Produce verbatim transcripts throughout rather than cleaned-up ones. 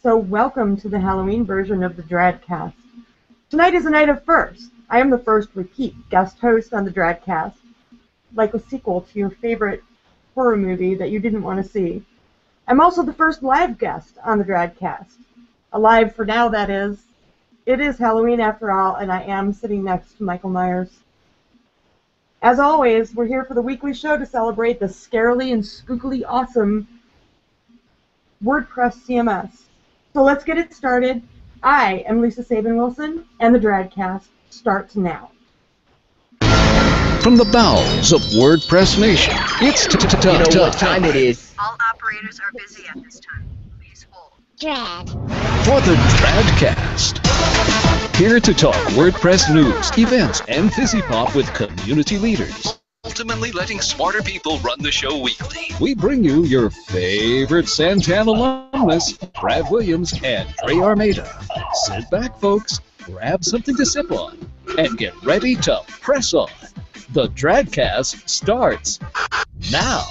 So welcome to the Halloween version of the Dradcast. Tonight is a night of firsts. I am the first repeat guest host on the Dradcast, like a sequel to your favorite horror movie that you didn't want to see. I'm also the first live guest on the Dradcast. Alive for now, that is. It is Halloween after all, and I am sitting next to Michael Myers. As always, we're here for the weekly show to celebrate the scarily and spookily awesome WordPress C M S. So let's get it started. I am Lisa Sabin Wilson, and the Dradcast starts now. From the bowels of WordPress Nation, it's t- t- t- You know t- what time it is. All operators are busy at this time. Please hold. Drad. for the Dradcast. Here to talk WordPress news, events, and Fizzy Pop with community leaders. Ultimately letting smarter people run the show weekly. We bring you your favorite Santan alumnus, Brad Williams and Trey Armada. Sit back, folks, grab something to sip on, and get ready to press on. The Dradcast starts now.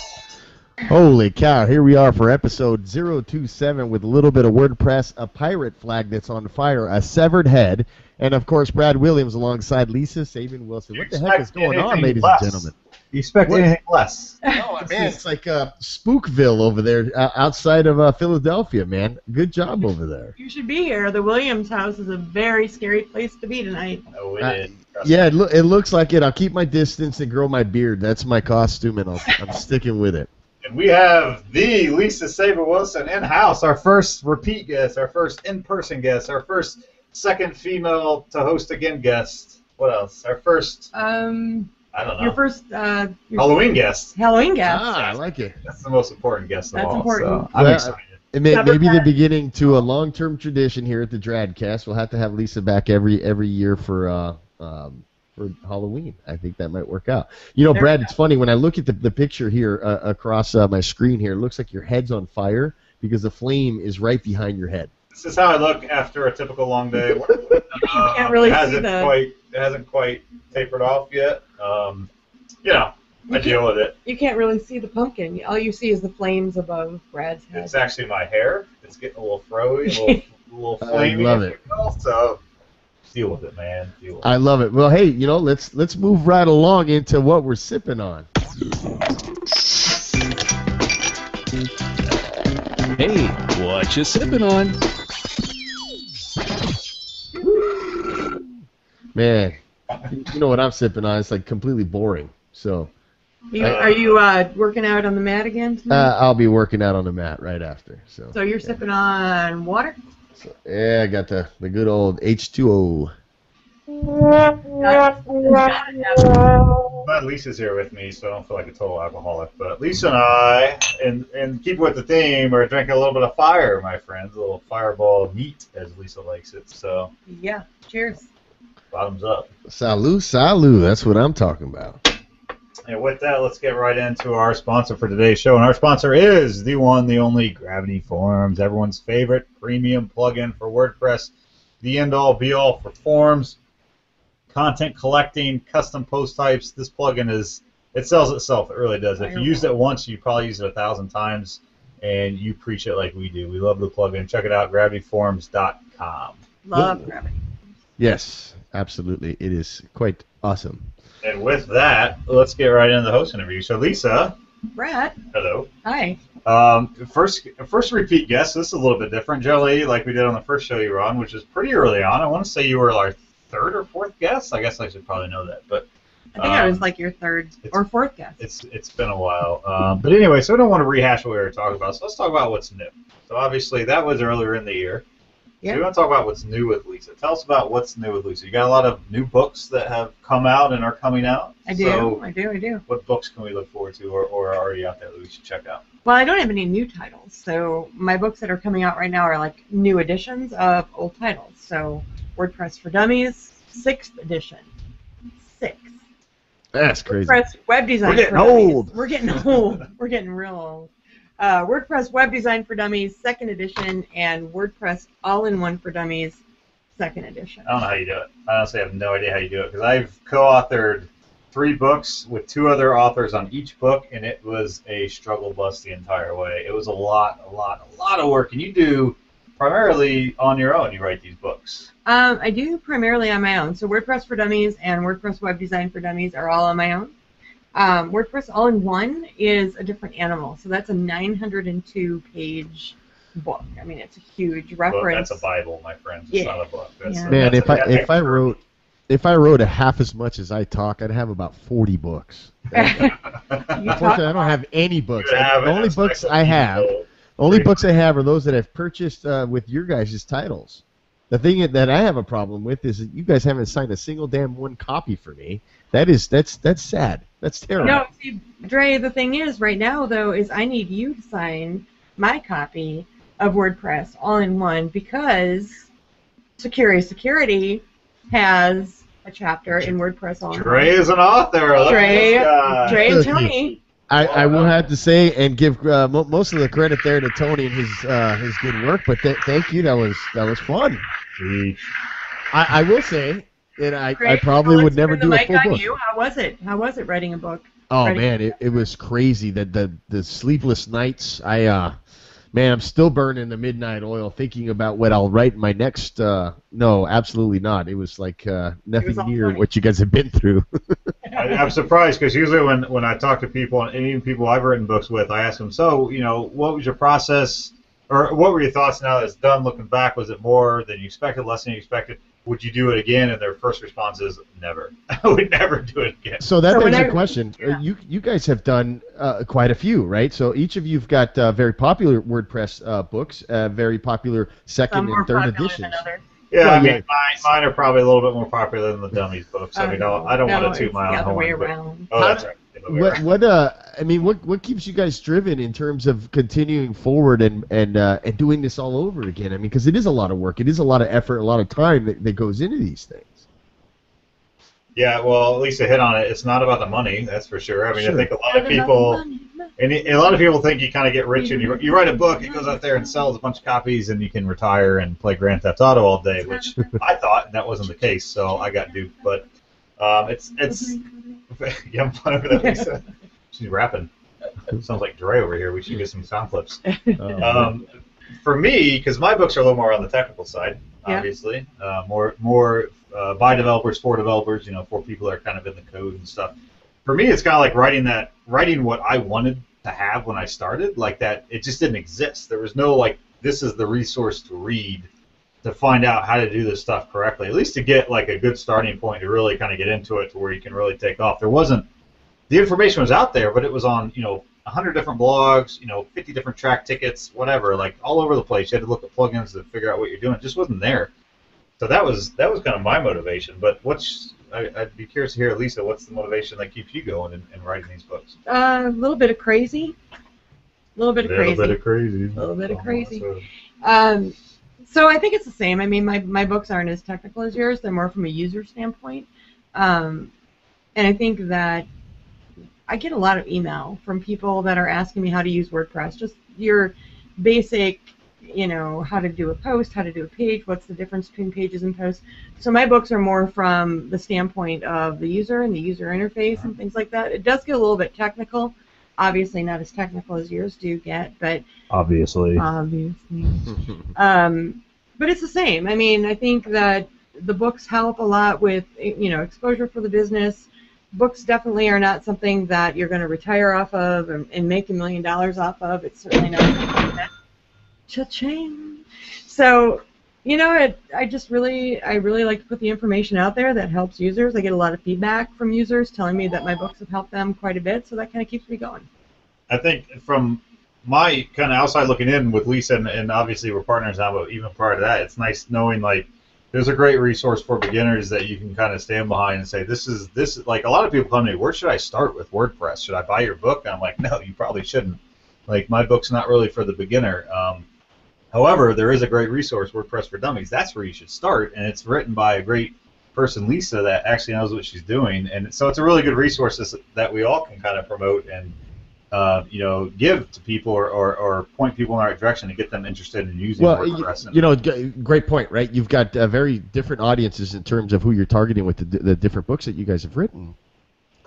Holy cow, here we are for episode zero two seven with a little bit of WordPress, a pirate flag that's on fire, a severed head, and of course Brad Williams alongside Lisa Sabin Wilson. What the heck is going on, ladies less. and gentlemen? You expect What? anything less? No, man, it's like uh, Spookville over there uh, outside of uh, Philadelphia, man. Good job over there. You should be here. The Williams house is a very scary place to be tonight. No, it Uh, is. Trust Yeah, me. it, lo- it looks like it. I'll keep my distance and grow my beard. That's my costume, and I'll, I'm sticking with it. And we have the Lisa Sabin Wilson in house, our first repeat guest, our first in-person guest, our first second female to host again guest. What else? Our first, Um, I don't know, your first uh, your Halloween guest. Halloween guest. Ah, I like it. That's the most important guest of That's all. important. So I'm Well, excited. It may, Never maybe the had- beginning to a long-term tradition here at the Dradcast. We'll have to have Lisa back every every year for uh, um, for Halloween. I think that might work out. You know, There Brad, we it's funny when I look at the, the picture here uh, across uh, my screen here. It looks like your head's on fire because the flame is right behind your head. This is how I look after a typical long day. Uh, can't really it see hasn't the- quite it hasn't quite tapered off yet. Um, you know, I You deal with it. You can't really see the pumpkin. All you see is the flames above Brad's head. It's actually my hair. It's getting a little froey, a little, a little I flamey. love if it. you will, So deal with it, man. Deal with I love it. Well, hey, you know, let's let's move right along into what we're sipping on. Hey, what you sipping on? Man, you know what I'm sipping on? It's like completely boring. So You, are you uh, working out on the mat again tonight? uh, I'll be working out on the mat right after. So, so you're sipping on water? so yeah, I got the the good old H two O. Got- got it, got it. I'm glad Lisa's here with me, so I don't feel like a total alcoholic. But Lisa and I, and and keep with the theme, are drinking a little bit of fire, my friends. A little fireball neat, as Lisa likes it. So Yeah, cheers. bottoms up. Salut, salut. That's what I'm talking about. And with that, let's get right into our sponsor for today's show. And our sponsor is the one, the only Gravity Forms, everyone's favorite premium plugin for WordPress. The end-all, be-all for forms, content collecting, custom post types. This plugin is, it sells itself. It really does. If you used it once, you probably use it a thousand times, and you preach it like we do. We love the plugin. Check it out, gravity forms dot com. Love gravity. Yes, absolutely. It is quite awesome. And with that, let's get right into the host interview. So, Lisa, Brad, hello. hi. Um, first, first repeat guest. This is a little bit different, Jelly, like we did on the first show you were on, which is pretty early on. I want to say you were our third or fourth guest. I guess I should probably know that, but I think I was um, like your third it's- or fourth guest. it's it's been a while. Um, but anyway, so we don't want to rehash what we were talking about. So let's talk about what's new. So obviously that was earlier in the year. Yeah. So we want to talk about what's new with Lisa. Tell us about what's new with Lisa. You got a lot of new books that have come out and are coming out. I do, So I do, I do. what books can we look forward to, or, or are already out there that we should check out? Well, I don't have any new titles, so my books that are coming out right now are like new editions of old titles. So WordPress for Dummies, sixth edition. Sixth. That's crazy. WordPress web design We're getting for dummies. old. We're getting old. We're getting real old. Uh, WordPress web design for dummies, second edition, and WordPress all-in-one for dummies, second edition. I don't know how you do it. I honestly have no idea how you do it because I've co-authored three books with two other authors on each book, and it was a struggle bus the entire way. It was a lot, a lot, a lot of work, and you do primarily on your own. You write these books. Um, I do primarily on my own. So WordPress for Dummies and WordPress Web Design for Dummies are all on my own. Um, WordPress All-in-One is a different animal. So that's a nine hundred two page book. I mean, it's a huge reference. Well, that's a Bible, my friends. It's Yeah. not a book. That's Yeah. a, Man, that's if a, I that's if I a- wrote if I wrote a half as much as I talk, I'd have about forty books. You talk Unfortunately, I don't have any books. You have The an only books I encyclopedia. have, only books I have are those that I've purchased uh, with your guys' titles. The thing that I have a problem with is that you guys haven't signed a single damn one copy for me. That is that's that's sad. That's terrible. No, see, Dre, the thing is, right now, though, is I need you to sign my copy of WordPress All-in-One because Security Security has a chapter in WordPress All-in-One. Dre is an author. Look at Dre, this guy. Dre and Look at Tony. I, I will have to say and give uh, mo- most of the credit there to Tony and his uh, his good work. But th- thank you. That was that was fun. Gee. I, I will say that I, Dre, I probably let's would never turn do the a mic full on book. You. How was it? How was it writing a book? Oh Writing- man, it, it was crazy. The the the sleepless nights. I uh, man, I'm still burning the midnight oil thinking about what I'll write in my next. Uh, no, absolutely not. It was like uh, nothing all near funny. what you guys have been through. I, I'm surprised because usually when, when I talk to people, and even people I've written books with, I ask them, so, you know, what was your process, or what were your thoughts now that it's done looking back? Was it more than you expected, less than you expected? Would you do it again? And their first response is, never. I would never do it again. So that So begs when the I- question. yeah. Uh, You you guys have done uh, quite a few, right? So each of you've got uh, very popular WordPress uh, books, uh, very popular second Some more and third popular editions. than others. Yeah, Well, I mean, yeah. mine, mine are probably a little bit more popular than the Dummies books. I mean, Oh, I don't no, want to toot it's my the own other way horn. but- around. Oh, that's right. The other way What around. what uh I mean what what keeps you guys driven in terms of continuing forward and and uh, and doing this all over again? I mean, because it is a lot of work, it is a lot of effort, a lot of time that, that goes into these things. Yeah, well, at least to hit on it, it's not about the money, that's for sure. I mean, Sure. I think a lot of people, and a lot of people think you kind of get rich and you, you write a book, it goes out there and sells a bunch of copies, and you can retire and play Grand Theft Auto all day, which I thought that wasn't the case, so I got duped. But um, it's it's yeah, I'm fun over that. Lisa. She's rapping. Sounds like Dre over here. We should get some sound clips. Um, for me, because my books are a little more on the technical side, Yeah. obviously, uh, more more uh, by developers for developers, you know, for people that are kind of in the code and stuff. For me, it's kind of like writing that, writing what I wanted to have when I started, like that. It just didn't exist. There was no like, this is the resource to read to find out how to do this stuff correctly. At least to get like a good starting point to really kind of get into it, to where you can really take off. There wasn't. The information was out there, but it was on, you know, a hundred different blogs, you know, fifty different track tickets, whatever, like all over the place. You had to look at plugins to figure out what you're doing. It just wasn't there. So that was that was kind of my motivation. But what's I, I'd be curious to hear, Lisa, what's the motivation that keeps you going in, in writing these books? Uh, a little bit of crazy. A little bit of crazy. bit of crazy. A little bit of Oh, crazy. so- Um, so I think it's the same. I mean, my, my books aren't as technical as yours. They're more from a user standpoint. Um, and I think that I get a lot of email from people that are asking me how to use WordPress. Just your basic, you know, how to do a post, how to do a page, what's the difference between pages and posts. So my books are more from the standpoint of the user and the user interface and things like that. It does get a little bit technical. Obviously not as technical as yours do get, but Obviously. obviously. Um, but it's the same. I mean, I think that the books help a lot with, you know, exposure for the business. Books definitely are not something that you're going to retire off of and, and make a million dollars off of. It's certainly not something that cha-ching. So, you know, it, I just really, I really like to put the information out there that helps users. I get a lot of feedback from users telling me that my books have helped them quite a bit, so that kind of keeps me going. I think from my kind of outside looking in with Lisa, and, and obviously we're partners now, but even prior to that, it's nice knowing like there's a great resource for beginners that you can kind of stand behind and say, this is, this is, like a lot of people come to me, where should I start with WordPress? Should I buy your book? And I'm like, no, you probably shouldn't. Like my book's not really for the beginner. Um, however, there is a great resource, WordPress for Dummies. That's where you should start, and it's written by a great person, Lisa, that actually knows what she's doing. And so it's a really good resource that we all can kind of promote and Uh, you know, give to people or, or, or point people in the right direction to get them interested in using Well, WordPress. you, you know, g- great point, right? You've got uh, very different audiences in terms of who you're targeting with the, the different books that you guys have written.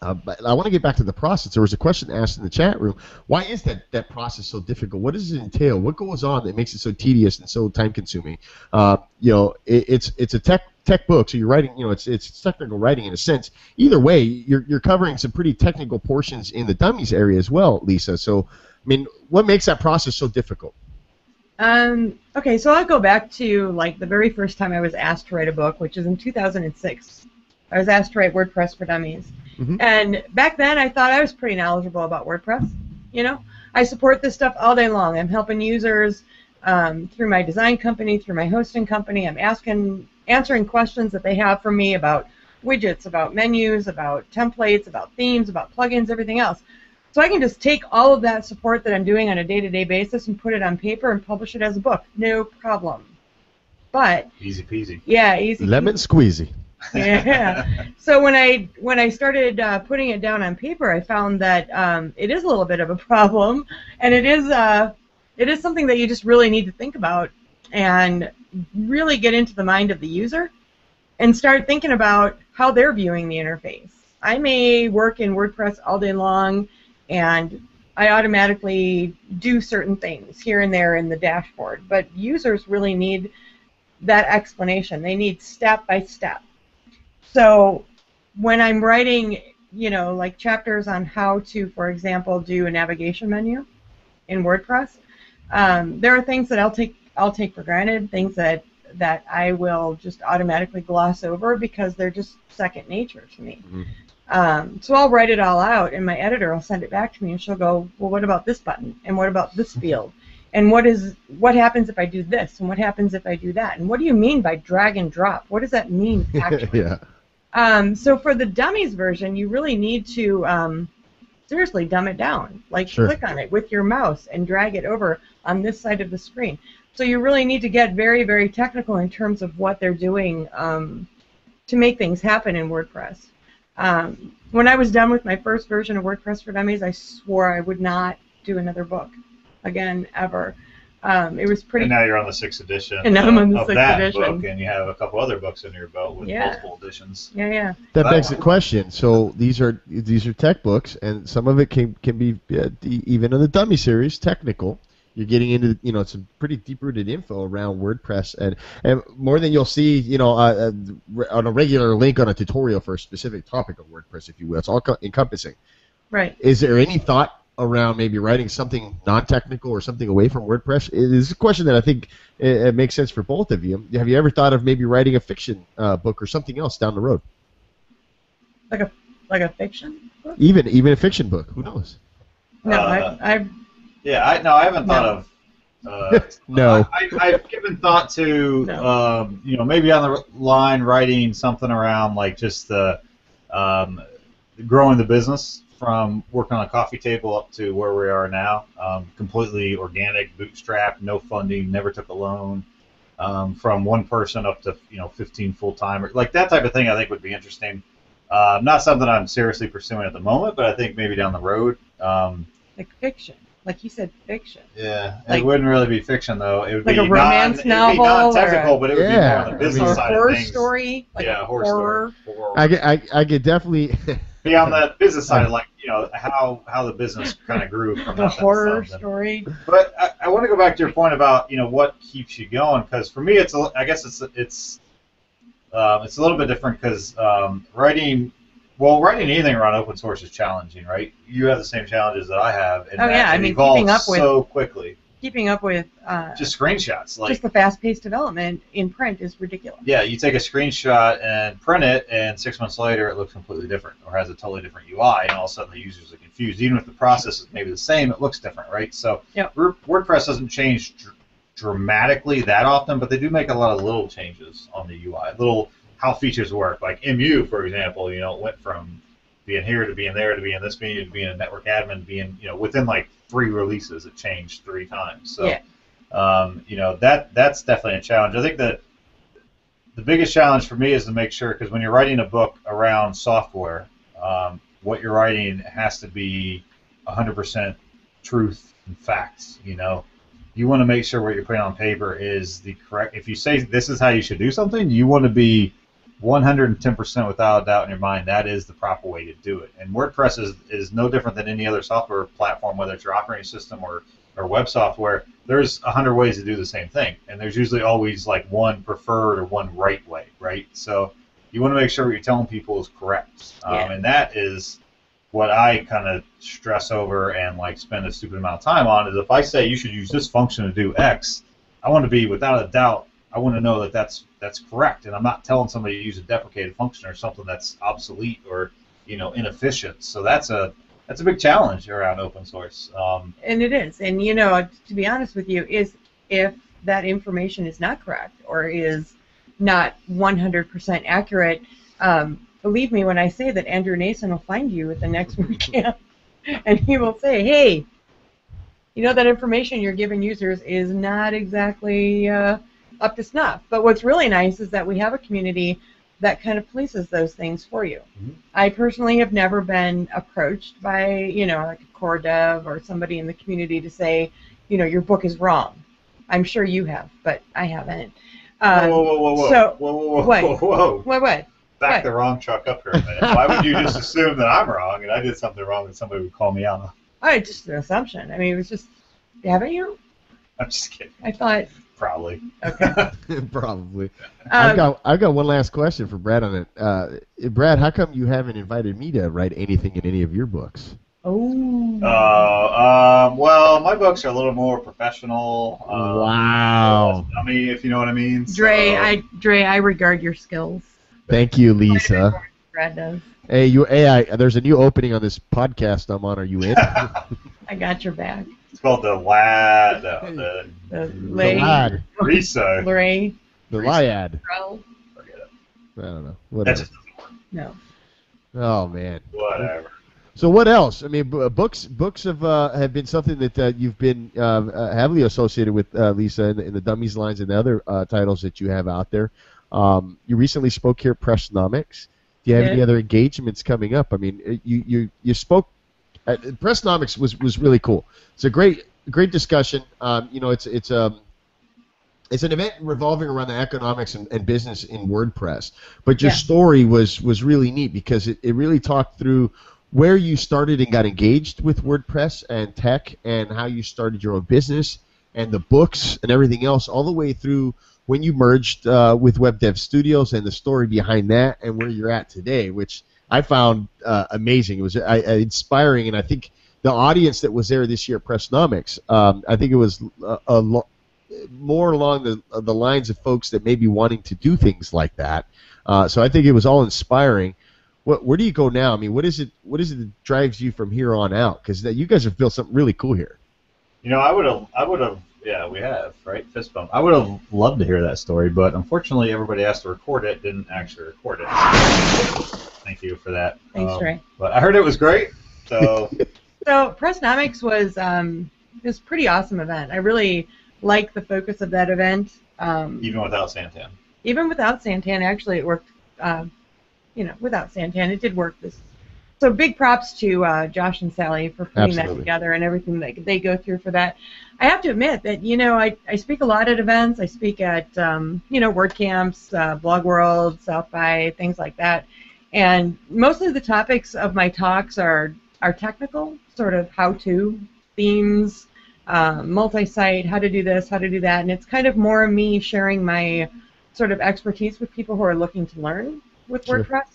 Uh, but I want to get back to the process. There was a question asked in the chat room. Why is that, that process so difficult? What does it entail? What goes on that makes it so tedious and so time-consuming? Uh, you know, it, it's it's a tech tech book, so you're writing. You know, it's it's technical writing in a sense. Either way, you're you're covering some pretty technical portions in the dummies area as well, Lisa. So, I mean, what makes that process so difficult? Um, okay, so I'll go back to like the very first time I was asked to write a book, which is in two thousand six. I was asked to write WordPress for Dummies. Mm-hmm. And back then I thought I was pretty knowledgeable about WordPress. You know, I support this stuff all day long. I'm helping users um, through my design company, through my hosting company. I'm asking, answering questions that they have for me about widgets, about menus, about templates, about themes, about plugins, everything else. So I can just take all of that support that I'm doing on a day-to-day basis and put it on paper and publish it as a book. No problem. But easy peasy. Yeah, easy. Lemon squeezy. Yeah. So when I when I started uh, putting it down on paper, I found that um, it is a little bit of a problem, and it is uh, it is something that you just really need to think about and really get into the mind of the user and start thinking about how they're viewing the interface. I may work in WordPress all day long, and I automatically do certain things here and there in the dashboard, but users really need that explanation. They need step by step. So when I'm writing, you know, like chapters on how to, for example, do a navigation menu in WordPress, um, there are things that I'll take I'll take for granted, things that that I will just automatically gloss over because they're just second nature to me. Mm-hmm. Um, so I'll write it all out, and my editor will send it back to me, and she'll go, well, what about this button, and what about this field, and what is what happens if I do this, and what happens if I do that, and what do you mean by drag and drop? What does that mean actually? Yeah. Um, so for the dummies version, you really need to um, seriously dumb it down. Like Sure. Click on it with your mouse and drag it over on this side of the screen. So you really need to get very, very technical in terms of what they're doing um, to make things happen in WordPress. Um, when I was done with my first version of WordPress for Dummies, I swore I would not do another book again, ever. Um, it was pretty. And now you're on the sixth edition. And now I'm on the of sixth that edition. book, and you have a couple other books under your belt with Yeah. multiple editions. Yeah, yeah. That That begs the one. question. So these are these are tech books, and some of it can can be uh, e- even in the dummy series technical. You're getting into you know some pretty deep-rooted info around WordPress, and, and more than you'll see you know uh, uh, on a regular link on a tutorial for a specific topic of WordPress, if you will. It's all co- encompassing. Right. Is there any thought around maybe writing something non-technical or something away from WordPress? It is a question that I think it, it makes sense for both of you. Have you ever thought of maybe writing a fiction uh, book or something else down the road? Like a like a fiction book? Even even a fiction book. Who knows? No, Uh, I, I've Yeah, I no, I haven't thought No. of. Uh, No. I, I, I've given thought to, No. um, you know, maybe on the line writing something around like just the um, growing the business from working on a coffee table up to where we are now. Um, completely organic, bootstrapped, no funding, never took a loan. Um, from one person up to you know fifteen full time, like that type of thing. I think would be interesting. Uh, not something I'm seriously pursuing at the moment, but I think maybe down the road. Um, like fiction. Like you said, fiction. Yeah, Like- it wouldn't really be fiction though. It would Like be a romance non, It would be novel non-technical, or- but it would Yeah, be more on the I business mean- Or a side horror of things. story. Like yeah, a horror, horror. story. Horror. I get, I, I could definitely. Be on the business side, like you know how how the business kind of grew from The nothing to horror something. story. But I, I want to go back to your point about you know what keeps you going, because for me it's a, I guess it's it's um, it's a little bit different because um, writing well writing anything around open source is challenging, right? You have the same challenges that I have, and Oh, that yeah, I it mean, evolves keeping up with- so quickly. Keeping up with uh, Just screenshots, like just the fast-paced development in print is ridiculous. yeah, you take a screenshot and print it, and six months later it looks completely different or has a totally different U I, and all of a sudden the users are confused. Even if the process is maybe the same, it looks different, right? So Yep. Word- WordPress doesn't change dr- dramatically that often, but they do make a lot of little changes on the U I, little how features work. Like M U, for example, you know, it went from being here to being there to being this menu to being a network admin, to being you know within like three releases it changed three times. So. Yeah. Um, you know that that's definitely a challenge. I think that the biggest challenge for me is to make sure, because when you're writing a book around software, um, what you're writing has to be one hundred percent truth and facts. You know, you want to make sure what you're putting on paper is the correct. If you say this is how you should do something, you want to be one hundred ten percent without a doubt in your mind, that is the proper way to do it. And WordPress is, is no different than any other software platform, whether it's your operating system or, or web software. There's a hundred ways to do the same thing, and there's usually always like one preferred or one right way, right? So you want to make sure what you're telling people is correct, um, Yeah. and that is what I kind of stress over and like spend a stupid amount of time on. Is if I say you should use this function to do X, I want to be without a doubt. I want to know that that's that's correct, and I'm not telling somebody to use a deprecated function or something that's obsolete or you know inefficient. So that's a that's a big challenge around open source. Um, And it is. And, you know, to be honest with you, is if that information is not correct or is not one hundred percent accurate, um, believe me when I say that Andrew Nason will find you at the next WordCamp, and he will say, hey, you know, that information you're giving users is not exactly uh, up to snuff. But what's really nice is that we have a community that kind of polices those things for you. Mm-hmm. I personally have never been approached by, you know, like a core dev or somebody in the community to say, you know, your book is wrong. I'm sure you have, but I haven't. Um, whoa, whoa, whoa, whoa, so, whoa, whoa, whoa, what? whoa, whoa. What, what? Back What? the wrong truck up here a minute. Why would you just assume that I'm wrong and I did something wrong that somebody would call me out on? Oh, it's just an assumption. I mean, it was just, haven't you? I'm just kidding. I thought, Probably. okay. Probably. I've Um, got I've got one last question for Brad on it. Uh, Brad, how come you haven't invited me to write anything in any of your books? oh. Uh, um, well, my books are a little more professional. Um, Wow. I mean, if you know what I mean. Dre, So- I, Dre, I regard your skills. Thank you, Lisa. Brad does. Hey, you. Hey, I, there's a new opening on this podcast I'm on. Are you in? I got your back. It's called the lad. No, the The the lay, lad, Risa. Lray, the Lyad. Rel, Forget it. I don't know. That Whatever. just doesn't work. no. Oh man. Whatever. So what else? I mean, b- books books have uh, have been something that uh, you've been uh, uh, heavily associated with, uh, Lisa, in the, in the Dummies lines and the other uh, titles that you have out there. Um, you recently spoke here at Pressnomics. Do you have Yeah. any other engagements coming up? I mean, uh, you you, you spoke. At, Pressnomics was, was really cool. It's a great great discussion. Um, you know, it's it's um it's an event revolving around the economics and, and business in WordPress. But your Yeah. story was was really neat because it, it really talked through where you started and got engaged with WordPress and tech, and how you started your own business, and the books and everything else, all the way through when you merged uh, with Web Dev Studios and the story behind that, and where you're at today, which I found uh, amazing. It was uh, inspiring, and I think the audience that was there this year at Pressnomics, um, I think it was a, a lo- more along the the lines of folks that may be wanting to do things like that. Uh, so I think it was all inspiring. What, where do you go now? I mean, what is it? What is it that drives you from here on out? Because you guys have built something really cool here. You know, I would have, I would have, yeah, we have, right? Fist bump. I would have loved to hear that story, but unfortunately, everybody asked to record it, didn't actually record it. Thank you for that. Thanks, Um, Dre. But I heard it was great, so So Pressnomics was um, it was a pretty awesome event. I really like the focus of that event. Um, even without Santan. even without Santan, actually, it worked. Um, you know, without Santan, it did work. This. So big props to uh, Josh and Sally for putting that Absolutely. together and everything that they go through for that. I have to admit that, you know, I, I speak a lot at events. I speak at, um, you know, WordCamps, uh, Blog World, South by, things like that. And mostly the topics of my talks are, are technical, sort of how-to, themes, um, multi-site, how to do this, how to do that. And it's kind of more me sharing my sort of expertise with people who are looking to learn with Sure. WordPress.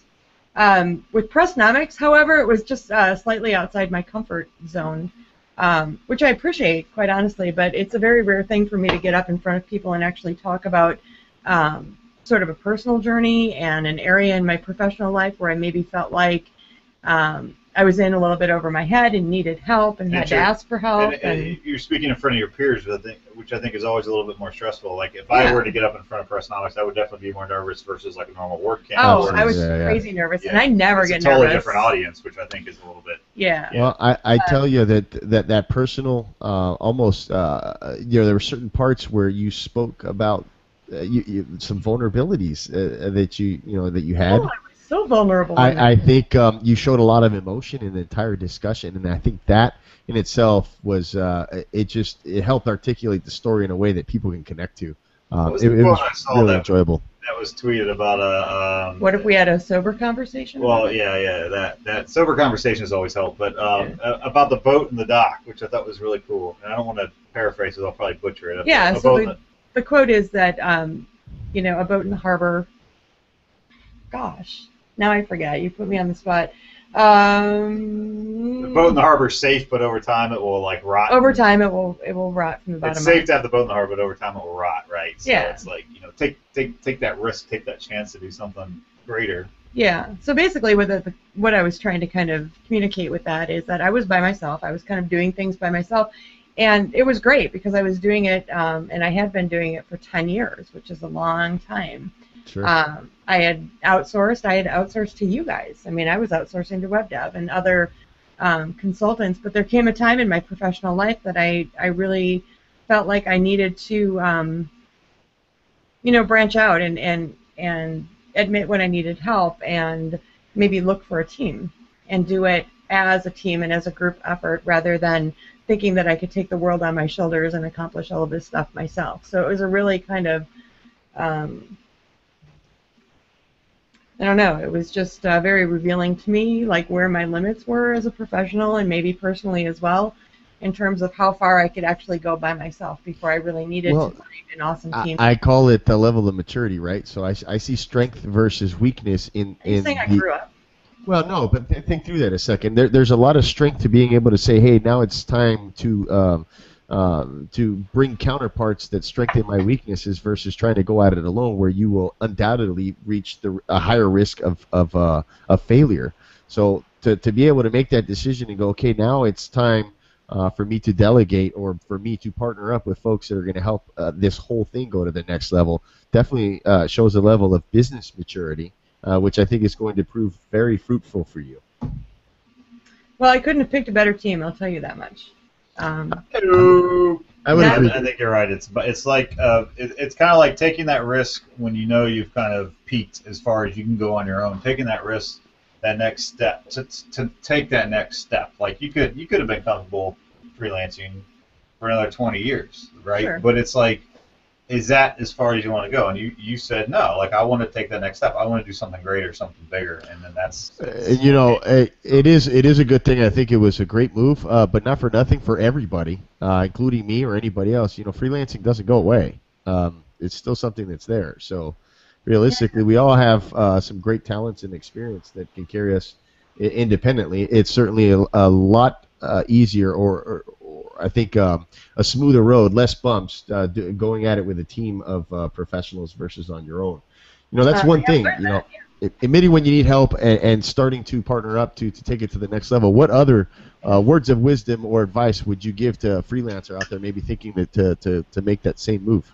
Um, with Pressnomics, however, it was just uh, slightly outside my comfort zone, um, which I appreciate, quite honestly, but it's a very rare thing for me to get up in front of people and actually talk about um, sort of a personal journey and an area in my professional life where I maybe felt like um, I was in a little bit over my head and needed help and Yeah, had to sure. ask for help. And, and And, you're speaking in front of your peers, which I think, which I think is always a little bit more stressful. Like if I Yeah. were to get up in front of Pressnomics, I would definitely be more nervous versus like a normal word camp. oh, where I was Yeah, yeah. crazy nervous, and Yeah. I never it's get a totally nervous. different audience, which I think is a little bit. Yeah. Yeah. Well, I, I tell you that that that personal, uh, almost, uh, you know, there were certain parts where you spoke about uh, you, you, some vulnerabilities uh, that you you know that you had. Oh, I was so vulnerable. in I, I that. think um, you showed a lot of emotion in the entire discussion, and I think that in itself was uh, it just it helped articulate the story in a way that people can connect to. Um, What was it, the it quote was I saw really that- enjoyable. That was tweeted about a. Um, What if we had a sober conversation? Well, yeah, yeah, that that sober conversations always help, but um, uh, about the boat and the dock, which I thought was really cool. And I don't want to paraphrase it; I'll probably butcher it. Yeah, A so boat in the, the quote is that, um, you know, a boat in the harbor. Gosh, now I forget. You put me on the spot. Um, the, the boat in the harbor is safe, but over time it will like rot. Over time, it will it will rot from the bottom It's up. safe to have the boat in the harbor, but over time it will rot, right? So Yeah. it's like, you know, take take take that risk, take that chance to do something greater. Yeah. So basically, what the, what I was trying to kind of communicate with that is that I was by myself. I was kind of doing things by myself, and it was great because I was doing it, um, and I had been doing it for ten years, which is a long time. Sure. Um, I had outsourced. I had outsourced to you guys. I mean, I was outsourcing to WebDev and other um, consultants. But there came a time in my professional life that I, I really felt like I needed to, um, you know, branch out and, and, and admit when I needed help and maybe look for a team and do it as a team and as a group effort rather than thinking that I could take the world on my shoulders and accomplish all of this stuff myself. So it was a really kind of... Um, I don't know, it was just uh, very revealing to me, like where my limits were as a professional and maybe personally as well, in terms of how far I could actually go by myself before I really needed Well, to find an awesome I, team. I call it the level of maturity, right? So I, I see strength versus weakness in, Are you in saying I the, grew up? Well, no, but th- think through that a second. There, there's a lot of strength to being able to say, hey, now it's time to um, um, to bring counterparts that strengthen my weaknesses versus trying to go at it alone, where you will undoubtedly reach the a higher risk of of uh, of failure. So to to be able to make that decision and go, okay, now it's time uh, for me to delegate or for me to partner up with folks that are going to help uh, this whole thing go to the next level, definitely uh, shows a level of business maturity. Uh, which I think is going to prove very fruitful for you. Well, I couldn't have picked a better team, I'll tell you that much. Um, Hello. I would Yeah. agree. I think you're right. It's but it's like uh, it, it's kind of like taking that risk when you know you've kind of peaked as far as you can go on your own. Taking that risk, that next step to to take that next step. Like you could you could have been comfortable freelancing for another twenty years, right? Sure. But it's like, is that as far as you want to go? And you, you said no. Like I want to take that next step. I want to do something greater, something bigger, and then that's. Uh, you know, it, it is it is a good thing. I think it was a great move, uh, but not for nothing for everybody, uh, including me or anybody else. You know, freelancing doesn't go away. Um, it's still something that's there. So, realistically, we all have uh, some great talents and experience that can carry us I- independently. It's certainly a, a lot uh, easier, or, or, or I think um, a smoother road, less bumps, uh, do, going at it with a team of uh, professionals versus on your own. You know, that's Uh, one yeah, thing. I've You know. learned that, Admitting when you need help and, and starting to partner up to, to take it to the next level. What other uh, words of wisdom or advice would you give to a freelancer out there maybe thinking that to, to, to make that same move?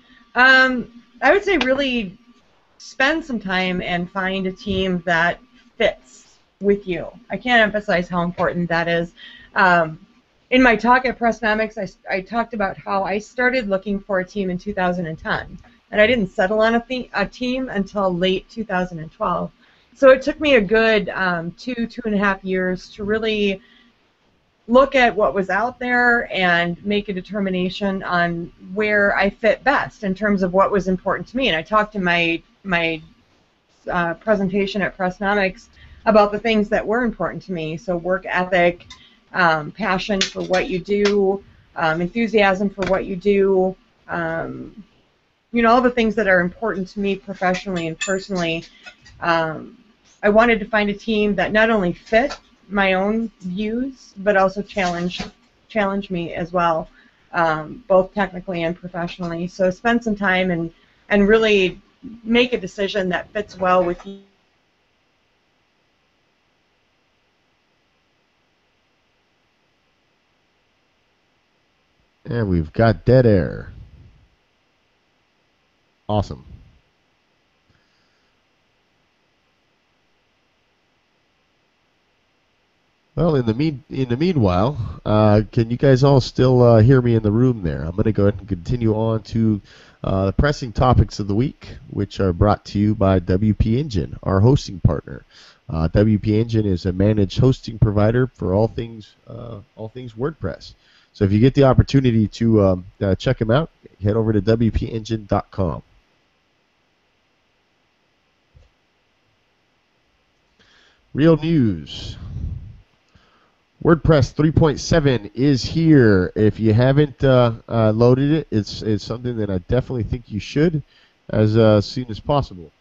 Um, I would say really spend some time and find a team that fits with you. I can't emphasize how important that is. Um, in my talk at Pressnomics, I, I talked about how I started looking for a team in two thousand ten, and I didn't settle on a, th- a team until late two thousand twelve. So it took me a good um, two, two and a half years to really look at what was out there and make a determination on where I fit best in terms of what was important to me. And I talked in my my uh, presentation at Pressnomics about the things that were important to me. So work ethic, um, passion for what you do, um, enthusiasm for what you do, um, you know, all the things that are important to me professionally and personally. Um, I wanted to find a team that not only fit my own views, but also challenge challenge me as well, um, both technically and professionally. So spend some time and and really make a decision that fits well with you. And we've got dead air. Awesome. Well, in the mean in the meanwhile, uh, can you guys all still uh, hear me in the room there? I'm going to go ahead and continue on to uh, the pressing topics of the week, which are brought to you by W P Engine, our hosting partner. Uh, W P Engine is a managed hosting provider for all things uh, all things WordPress. So if you get the opportunity to um, uh, check them out, head over to W P Engine dot com. Real news. WordPress three point seven is here. If you haven't uh, uh, loaded it, it's it's something that I definitely think you should as uh, soon as possible.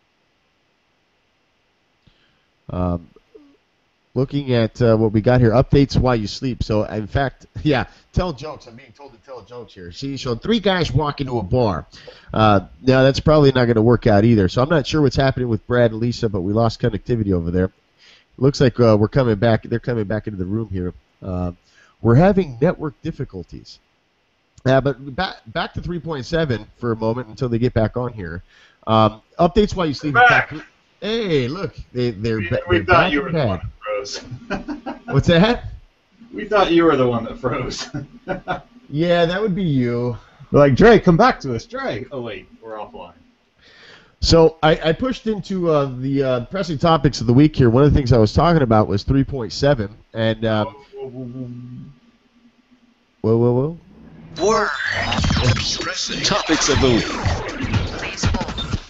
Um, looking at uh, what we got here, updates while you sleep. So, in fact, yeah, tell jokes. I'm being told to tell jokes here. See, so three guys walk into a bar. Uh, now, that's probably not going to work out either. So I'm not sure what's happening with Brad and Lisa, but we lost connectivity over there. Looks like uh, we're coming back. They're coming back into the room here. Uh, we're having network difficulties. Uh, but back back to three point seven for a moment until they get back on here. Um, updates while you sleep. Back. Hey, look, they they're, We, they're we back thought you were in the bed. one that froze. What's that? We thought you were the one that froze. Yeah, that would be you. We're like, Dre, come back to us, Dre. Oh wait, we're offline. So I, I pushed into uh, the uh, pressing topics of the week here. One of the things I was talking about was three point seven, and um, whoa, whoa, whoa. Word. Pressing topics of the week. Please hold.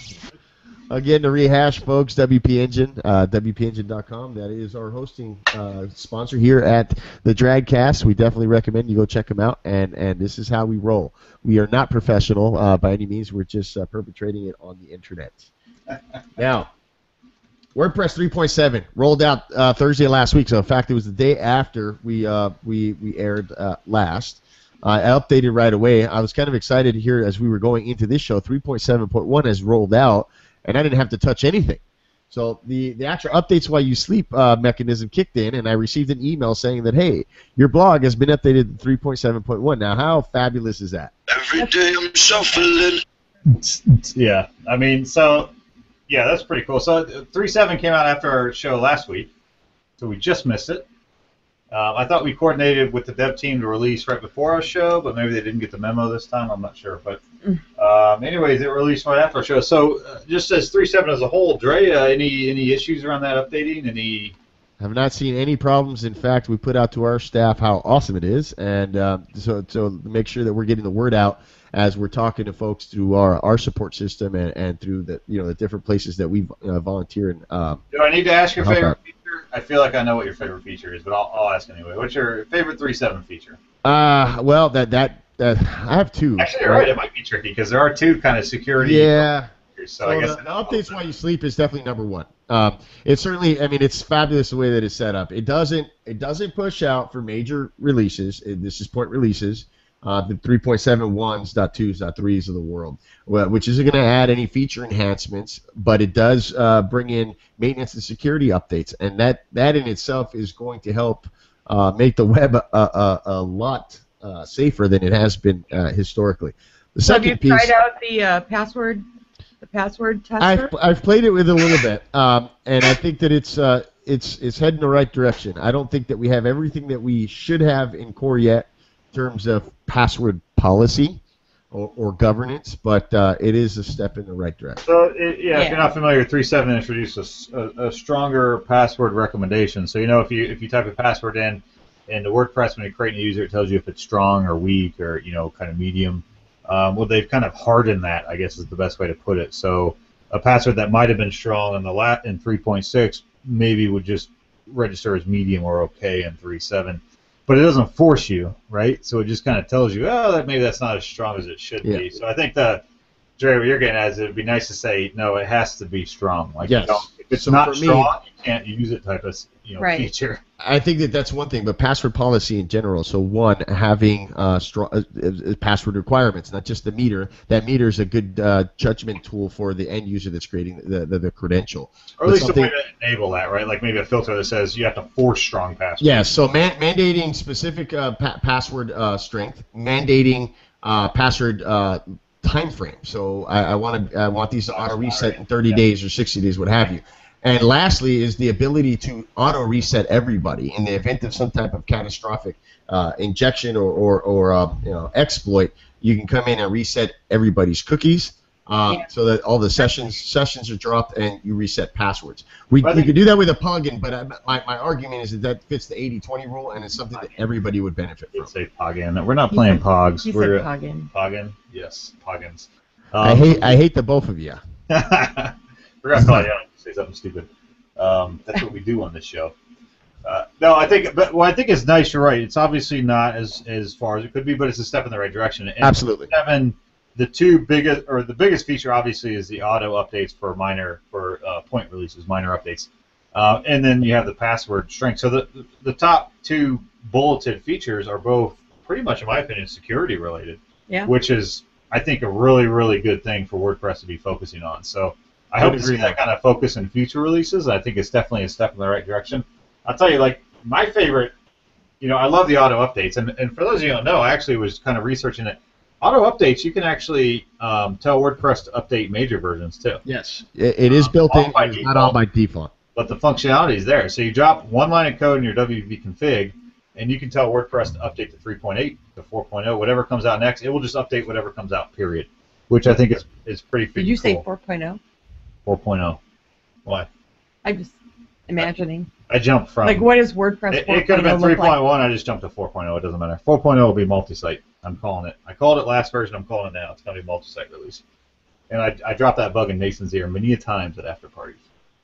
Again, to rehash, folks, W P Engine, uh, W P Engine dot com. That is our hosting uh, sponsor here at the Dragcast. We definitely recommend you go check them out, and, and this is how we roll. We are not professional uh, by any means. We're just uh, perpetrating it on the internet. Now, WordPress three point seven rolled out uh, Thursday last week. So, in fact, it was the day after we uh, we we aired uh, last. Uh, I updated right away. I was kind of excited to hear as we were going into this show. three point seven point one has rolled out, and I didn't have to touch anything. So the, the actual updates while you sleep uh, mechanism kicked in, and I received an email saying that, hey, your blog has been updated to three point seven point one. Now, how fabulous is that? Every day I'm shuffling. Yeah, I mean, so, yeah, that's pretty cool. So three point seven came out after our show last week, so we just missed it. Um, I thought we coordinated with the dev team to release right before our show, but maybe they didn't get the memo this time. I'm not sure. But um, anyways, it released right after our show. So uh, just as three point seven as a whole, Dre, uh, any any issues around that updating? Any? Have not seen any problems. In fact, we put out to our staff how awesome it is, and uh, so so make sure that we're getting the word out as we're talking to folks through our, our support system and, and through the you know the different places that we uh, volunteer and. Um, Do I need to ask your help favorite out. feature? I feel like I know what your favorite feature is, but I'll, I'll ask anyway. What's your favorite three point seven feature? Uh, well, that that that I have two. Actually, you're right. It might be tricky because there are two kind of security. Yeah. features, So, So I guess the, the updates while you sleep is definitely number one. Um, it's certainly, I mean, it's fabulous the way that it's set up. It doesn't, it doesn't push out for major releases. It, this is point releases, uh, the three point seven ones, .twos, .threes of the world, well, which isn't going to add any feature enhancements, but it does uh, bring in maintenance and security updates, and that that in itself is going to help uh, make the web a, a, a lot uh, safer than it has been uh, historically. The So have second you piece. tried out the uh, password, the password tester? I've, I've played it with it a little bit, um, and I think that it's uh, it's it's heading the right direction. I don't think that we have everything that we should have in core yet in terms of password policy or, or governance, but uh, it is a step in the right direction. So, it, yeah, if Yeah. you're not familiar, three point seven introduced a, s- a- a stronger password recommendation. So, you know, if you if you type a password in, in the WordPress, when you create a user, it tells you if it's strong or weak or, you know, kind of medium. Um, well, they've kind of hardened that, I guess is the best way to put it. So, a password that might have been strong in the lat in three point six maybe would just register as medium or okay in three point seven. But it doesn't force you, right? So it just kind of tells you, oh, that maybe that's not as strong as it should Yeah. be. So I think that, Jerry, what you're getting at is it'd be nice to say, no, it has to be strong. Like, Yes. you don't, if it's So not for me- strong, you can't use it type of you know Right. feature. I think that that's one thing, but password policy in general. So one, having uh, strong uh, uh, password requirements, not just the meter. That meter is a good uh, judgment tool for the end user that's creating the the, the credential. Or at But least a something- way to enable that, right? Like maybe a filter that says you have to force strong passwords. Yeah, so man- mandating specific uh, pa- password uh, strength, mandating uh, password uh, time frame. So I, I want to I want these to auto reset in thirty Yeah. days or sixty days, what have you. And lastly is the ability to auto reset everybody in the event of some type of catastrophic uh, injection or or, or uh, you know exploit. You can come in and reset everybody's cookies. uh, Yeah. so that all the sessions sessions are dropped and you reset passwords. We, But I we think- could do that with a plugin, but I, my, my argument is that that fits the eighty twenty rule, and it's something that everybody would benefit from. Let's say Poggin. We're not playing Pogs. He We're said Poggin. Poggin. Yes, Poggins. I Um, hate I hate the both of you. We're gonna call you out. Say something stupid. Um, that's what we do on this show. Uh, no, I think, but what I think is nice. You're right. It's obviously not as as far as it could be, but it's a step in the right direction. And Absolutely. Seven, the two biggest, or the biggest feature, obviously, is the auto updates for minor for uh, point releases, minor updates, uh, and then you have the password strength. So the the top two bulleted features are both pretty much, in my opinion, security related. Yeah. Which is, I think, a really really good thing for WordPress to be focusing on. So I I hope would to see agree that more. kind of focus in future releases. I think it's definitely a step in the right direction. I'll tell you, like, my favorite, you know, I love the auto updates. And, and for those of you who don't know, I actually was kind of researching it. Auto updates, you can actually um, tell WordPress to update major versions, too. Yes. It, it is built Off in. by It's not on default. by default. But the functionality is there. So you drop one line of code in your W P config, and you can tell WordPress to update to three point eight, to four point oh, whatever comes out next. It will just update whatever comes out, period. Which I think is, is pretty freaking Did you say cool. four point oh? four point oh. Why? I'm just imagining. I jumped from... Like, what does WordPress It, four it could have been point oh three look like? point one. I just jumped to four point oh. It doesn't matter. four point oh will be multi-site. I'm calling it. I called it last version. I'm calling it now. It's going to be multi-site release. And I, I dropped that bug in Nathan's ear many a times at after parties.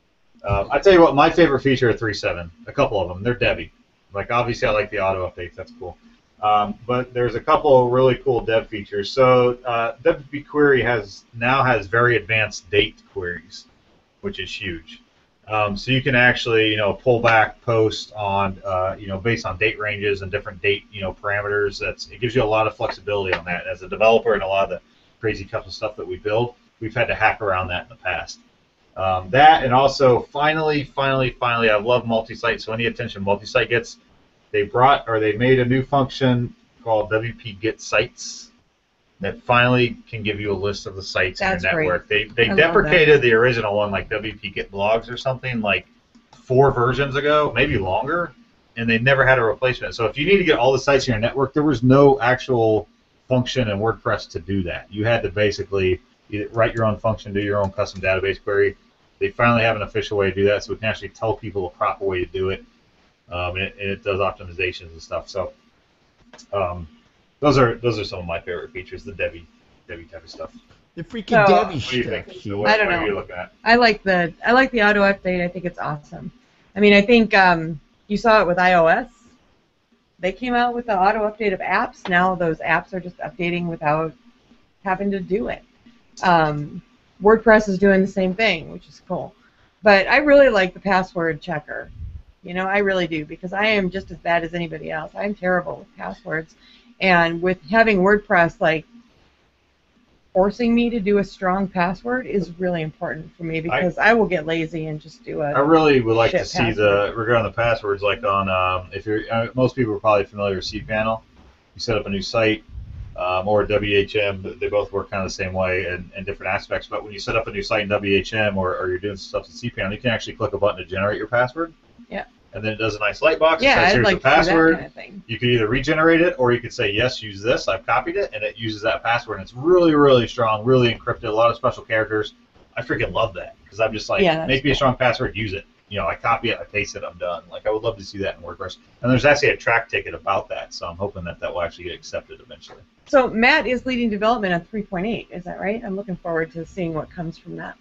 Um, I tell you what, my favorite feature of three point seven, a couple of them, they're Debbie. Like, obviously, I like the auto updates. That's cool. Um, but there's a couple of really cool dev features. So uh, W P Query has now has very advanced date queries, which is huge. Um, so you can actually, you know, pull back posts on, uh, you know, based on date ranges and different date, you know, parameters. That's it gives you a lot of flexibility on that. As a developer and a lot of the crazy custom stuff that we build, we've had to hack around that in the past. Um, that and also finally, finally, finally, I love multi-site. So any attention multi-site gets, they brought or they made a new function called W P Get Sites that finally can give you a list of the sites That's in your great. network. They they I love deprecated the original one, like W P Get Blogs or something, like four versions ago, maybe longer, and they never had a replacement. So if you need to get all the sites in your network, there was no actual function in WordPress to do that. You had to basically either write your own function, do your own custom database query. They finally have an official way to do that, so we can actually tell people a proper way to do it. Um, and, it and it does optimizations and stuff. So um, those are those are some of my favorite features, the Debbie Debbie type of stuff. The freaking So- Debbie What do you think? stuff. So what, I don't what are know. you looking at? I like the I like the auto update. I think it's awesome. I mean, I think um, you saw it with iOS. They came out with the auto update of apps. Now those apps are just updating without having to do it. Um, WordPress is doing the same thing, which is cool. But I really like the password checker. You know, I really do, because I am just as bad as anybody else. I'm terrible with passwords. And with having WordPress, like, forcing me to do a strong password is really important for me, because I, will get lazy and just do a... I really would like Shit, to see the regarding the passwords, like on um, if you're uh, most people are probably familiar with cPanel. You set up a new site um, or W H M. They both work kind of the same way in, in different aspects. But when you set up a new site in W H M or, or you're doing stuff in cPanel, you can actually click a button to generate your password. Yeah. And then it does a nice light box. Yeah, it says, I'd here's like the to see that password. kind of thing. You could either regenerate it, or you could say, yes, use this. I've copied it, and it uses that password. And it's really, really strong, really encrypted, a lot of special characters. I freaking love that, because I'm just like, Yeah, that's make me a cool. strong password, use it. You know, I copy it, I paste it, I'm done. Like, I would love to see that in WordPress. And there's actually a track ticket about that, so I'm hoping that that will actually get accepted eventually. So Matt is leading development on three point eight, is that right? I'm looking forward to seeing what comes from that.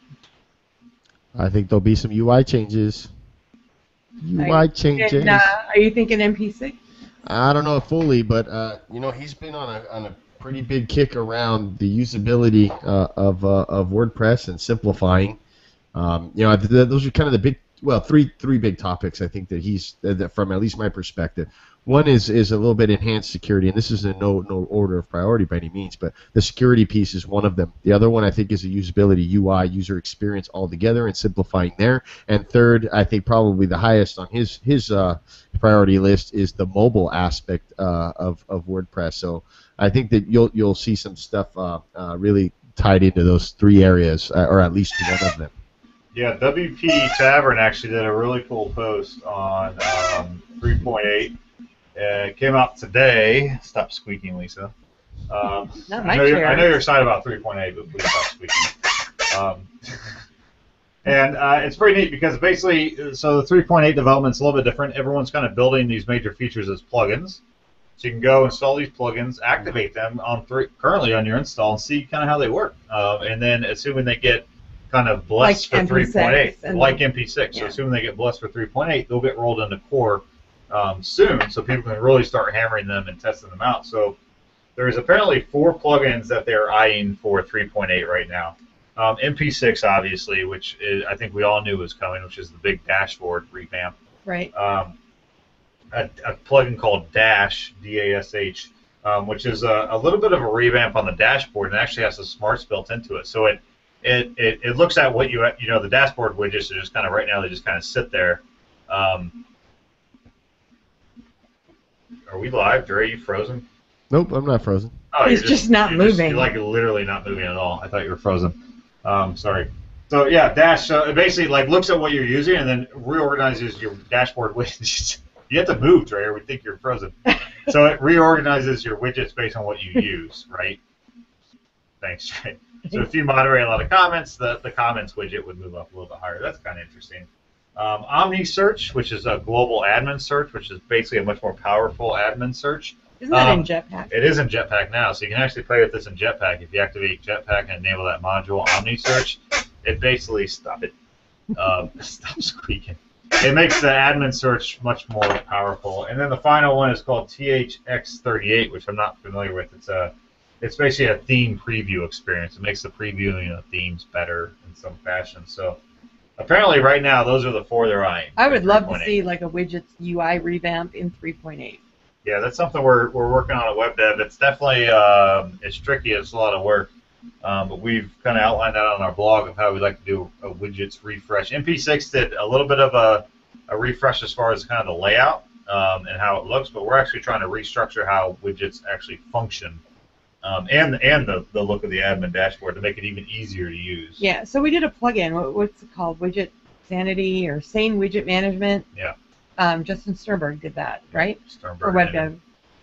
I think there'll be some U I changes. U I Are you changes. thinking, uh, are you thinking M P six? I don't know fully, but uh, you know, he's been on a on a pretty big kick around the usability uh, of uh, of WordPress and simplifying. Um, you know, th- th- those are kind of the big, well, three three big topics I think that he's uh, that from at least my perspective. One is is a little bit enhanced security, and this is in no no order of priority by any means, but the security piece is one of them. The other one I think is a usability, U I, user experience altogether, and simplifying there. And third, I think probably the highest on his his uh, priority list is the mobile aspect uh, of of WordPress. So I think that you'll you'll see some stuff uh, uh, really tied into those three areas, uh, or at least one of them. Yeah, W P Tavern actually did a really cool post on um, three point eight. Uh, it came out today. Stop squeaking, Lisa. Um, Not I, my know you're, chair. I know you're excited about three point eight, but please stop squeaking. Um, and uh, it's pretty neat because basically, so the three point eight development's a little bit different. Everyone's kind of building these major features as plugins. So you can go install these plugins, activate them on three, currently on your install, and see kind of how they work. Um, and then assuming they get kind of blessed Like for three point eight, and like then- M P six. yeah. So assuming they get blessed for three point eight, they'll get rolled into Core um, soon, so people can really start hammering them and testing them out. So there's apparently four plugins that they're eyeing for three point eight right now. Um, M P six, obviously, which is, I think we all knew was coming, which is the big dashboard revamp. Right. Um, a, a plugin called Dash, D A S H, um, which is a, a little bit of a revamp on the dashboard and actually has some smarts built into it. So it it, it, it looks at what you you know the dashboard widgets are just kind of right now they just kind of sit there. Um, are we live, Dre? Are you frozen? Nope, I'm not frozen. Oh, He's you're just not you're moving. you're like literally not moving at all. I thought you were frozen. Um, sorry. So yeah, Dash uh, it basically like looks at what you're using and then reorganizes your dashboard widgets. You have to move, Dre, or we think you're frozen. So it reorganizes your widgets based on what you use, right? Thanks, Trey. So if you moderate a lot of comments, the, the comments widget would move up a little bit higher. That's kind of interesting. Um, Omni Search, which is a global admin search, which is basically a much more powerful admin search. Isn't that Um, in Jetpack? It is in Jetpack now, so you can actually play with this in Jetpack. If you activate Jetpack and enable that module, Omni Search, it basically stop it. Uh, stop squeaking. It makes the admin search much more powerful. And then the final one is called T H X thirty-eight, which I'm not familiar with. It's a, it's basically a theme preview experience. It makes the previewing of themes better in some fashion. So apparently, right now, those are the four they're eyeing. I would for love to three point eight. see like a widgets U I revamp in three point eight. Yeah, that's something we're we're working on at WebDev. It's definitely um, it's tricky. It's a lot of work, um, but we've kind of outlined that on our blog of how we'd like to do a widgets refresh. M P six did a little bit of a, a refresh as far as kind of the layout um, and how it looks, but we're actually trying to restructure how widgets actually function um, and and the, the look of the admin dashboard to make it even easier to use. Yeah, so we did a plugin. What, what's it called? Widget Sanity or Sane Widget Management. Yeah. Um, Justin Sternberg did that, right? Sternberg For WebDev.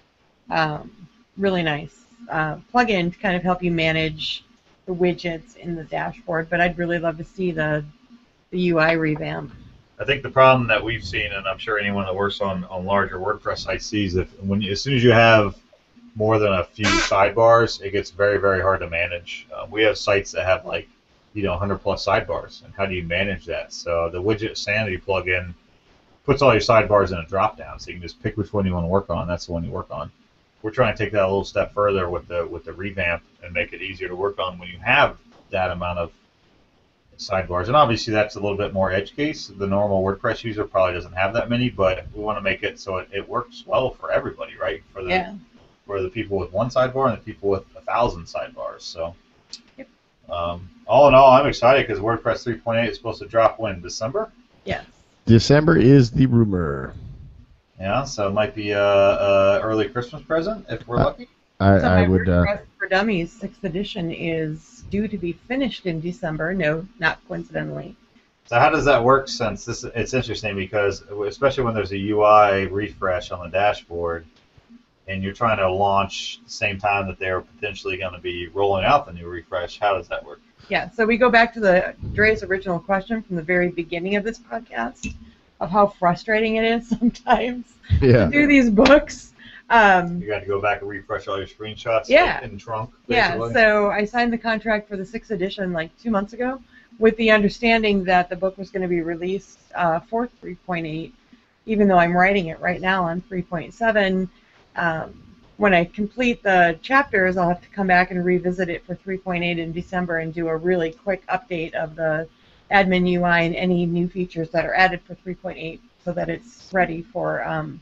Um, really nice uh, plugin to kind of help you manage the widgets in the dashboard. But I'd really love to see the the U I revamp. I think the problem that we've seen, and I'm sure anyone that works on, on larger WordPress sites sees, if when you, as soon as you have more than a few sidebars, it gets very, very hard to manage. Uh, we have sites that have like, you know, one hundred plus sidebars, and how do you manage that? So the Widget Sanity plugin puts all your sidebars in a drop-down, so you can just pick which one you want to work on. That's the one you work on. We're trying to take that a little step further with the with the revamp and make it easier to work on when you have that amount of sidebars. And obviously that's a little bit more edge case. The normal WordPress user probably doesn't have that many, but we want to make it so it, it works well for everybody, right? For the Yeah. for the people with one sidebar and the people with a thousand sidebars. So Yep. um, all in all, I'm excited because WordPress three point eight is supposed to drop when? December? Yes. December is the rumor. Yeah, so it might be a, a early Christmas present if we're Uh, lucky. I, So I my would. Uh, WordPress for Dummies sixth edition is due to be finished in December. No, not coincidentally. So how does that work? Since this, it's interesting because especially when there's a U I refresh on the dashboard, and you're trying to launch the same time that they're potentially going to be rolling out the new refresh. How does that work? Yeah, so we go back to the Dre's original question from the very beginning of this podcast of how frustrating it is sometimes yeah. to do these books. Um, You got to go back and refresh all your screenshots Yeah. in trunk, yeah, basically? so I signed the contract for the sixth edition like two months ago with the understanding that the book was going to be released uh, for three point eight, even though I'm writing it right now on three point seven. Um, when I complete the chapters, I'll have to come back and revisit it for three point eight in December and do a really quick update of the admin U I and any new features that are added for three point eight so that it's ready for um,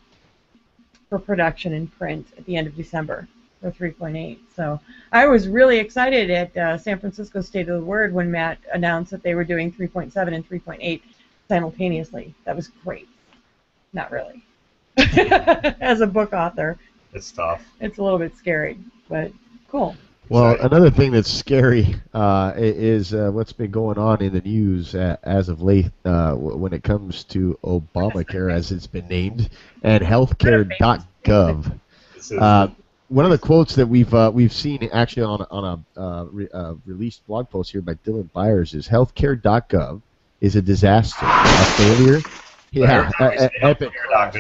for production and print at the end of December for three point eight. So I was really excited at uh, San Francisco State of the Word when Matt announced that they were doing three point seven and three point eight simultaneously. That was great. Not really. As a book author, It's tough. it's a little bit scary, but cool. Well, Sorry. another thing that's scary uh, i- is uh, what's been going on in the news uh, as of late uh, w- when it comes to Obamacare, as it's been named, and healthcare dot gov. This is, Uh, one of the quotes that we've uh, we've seen actually on a, on a uh, re, uh, released blog post here by Dylan Byers is healthcare dot gov is a disaster, a failure. Yeah, uh, uh, epic.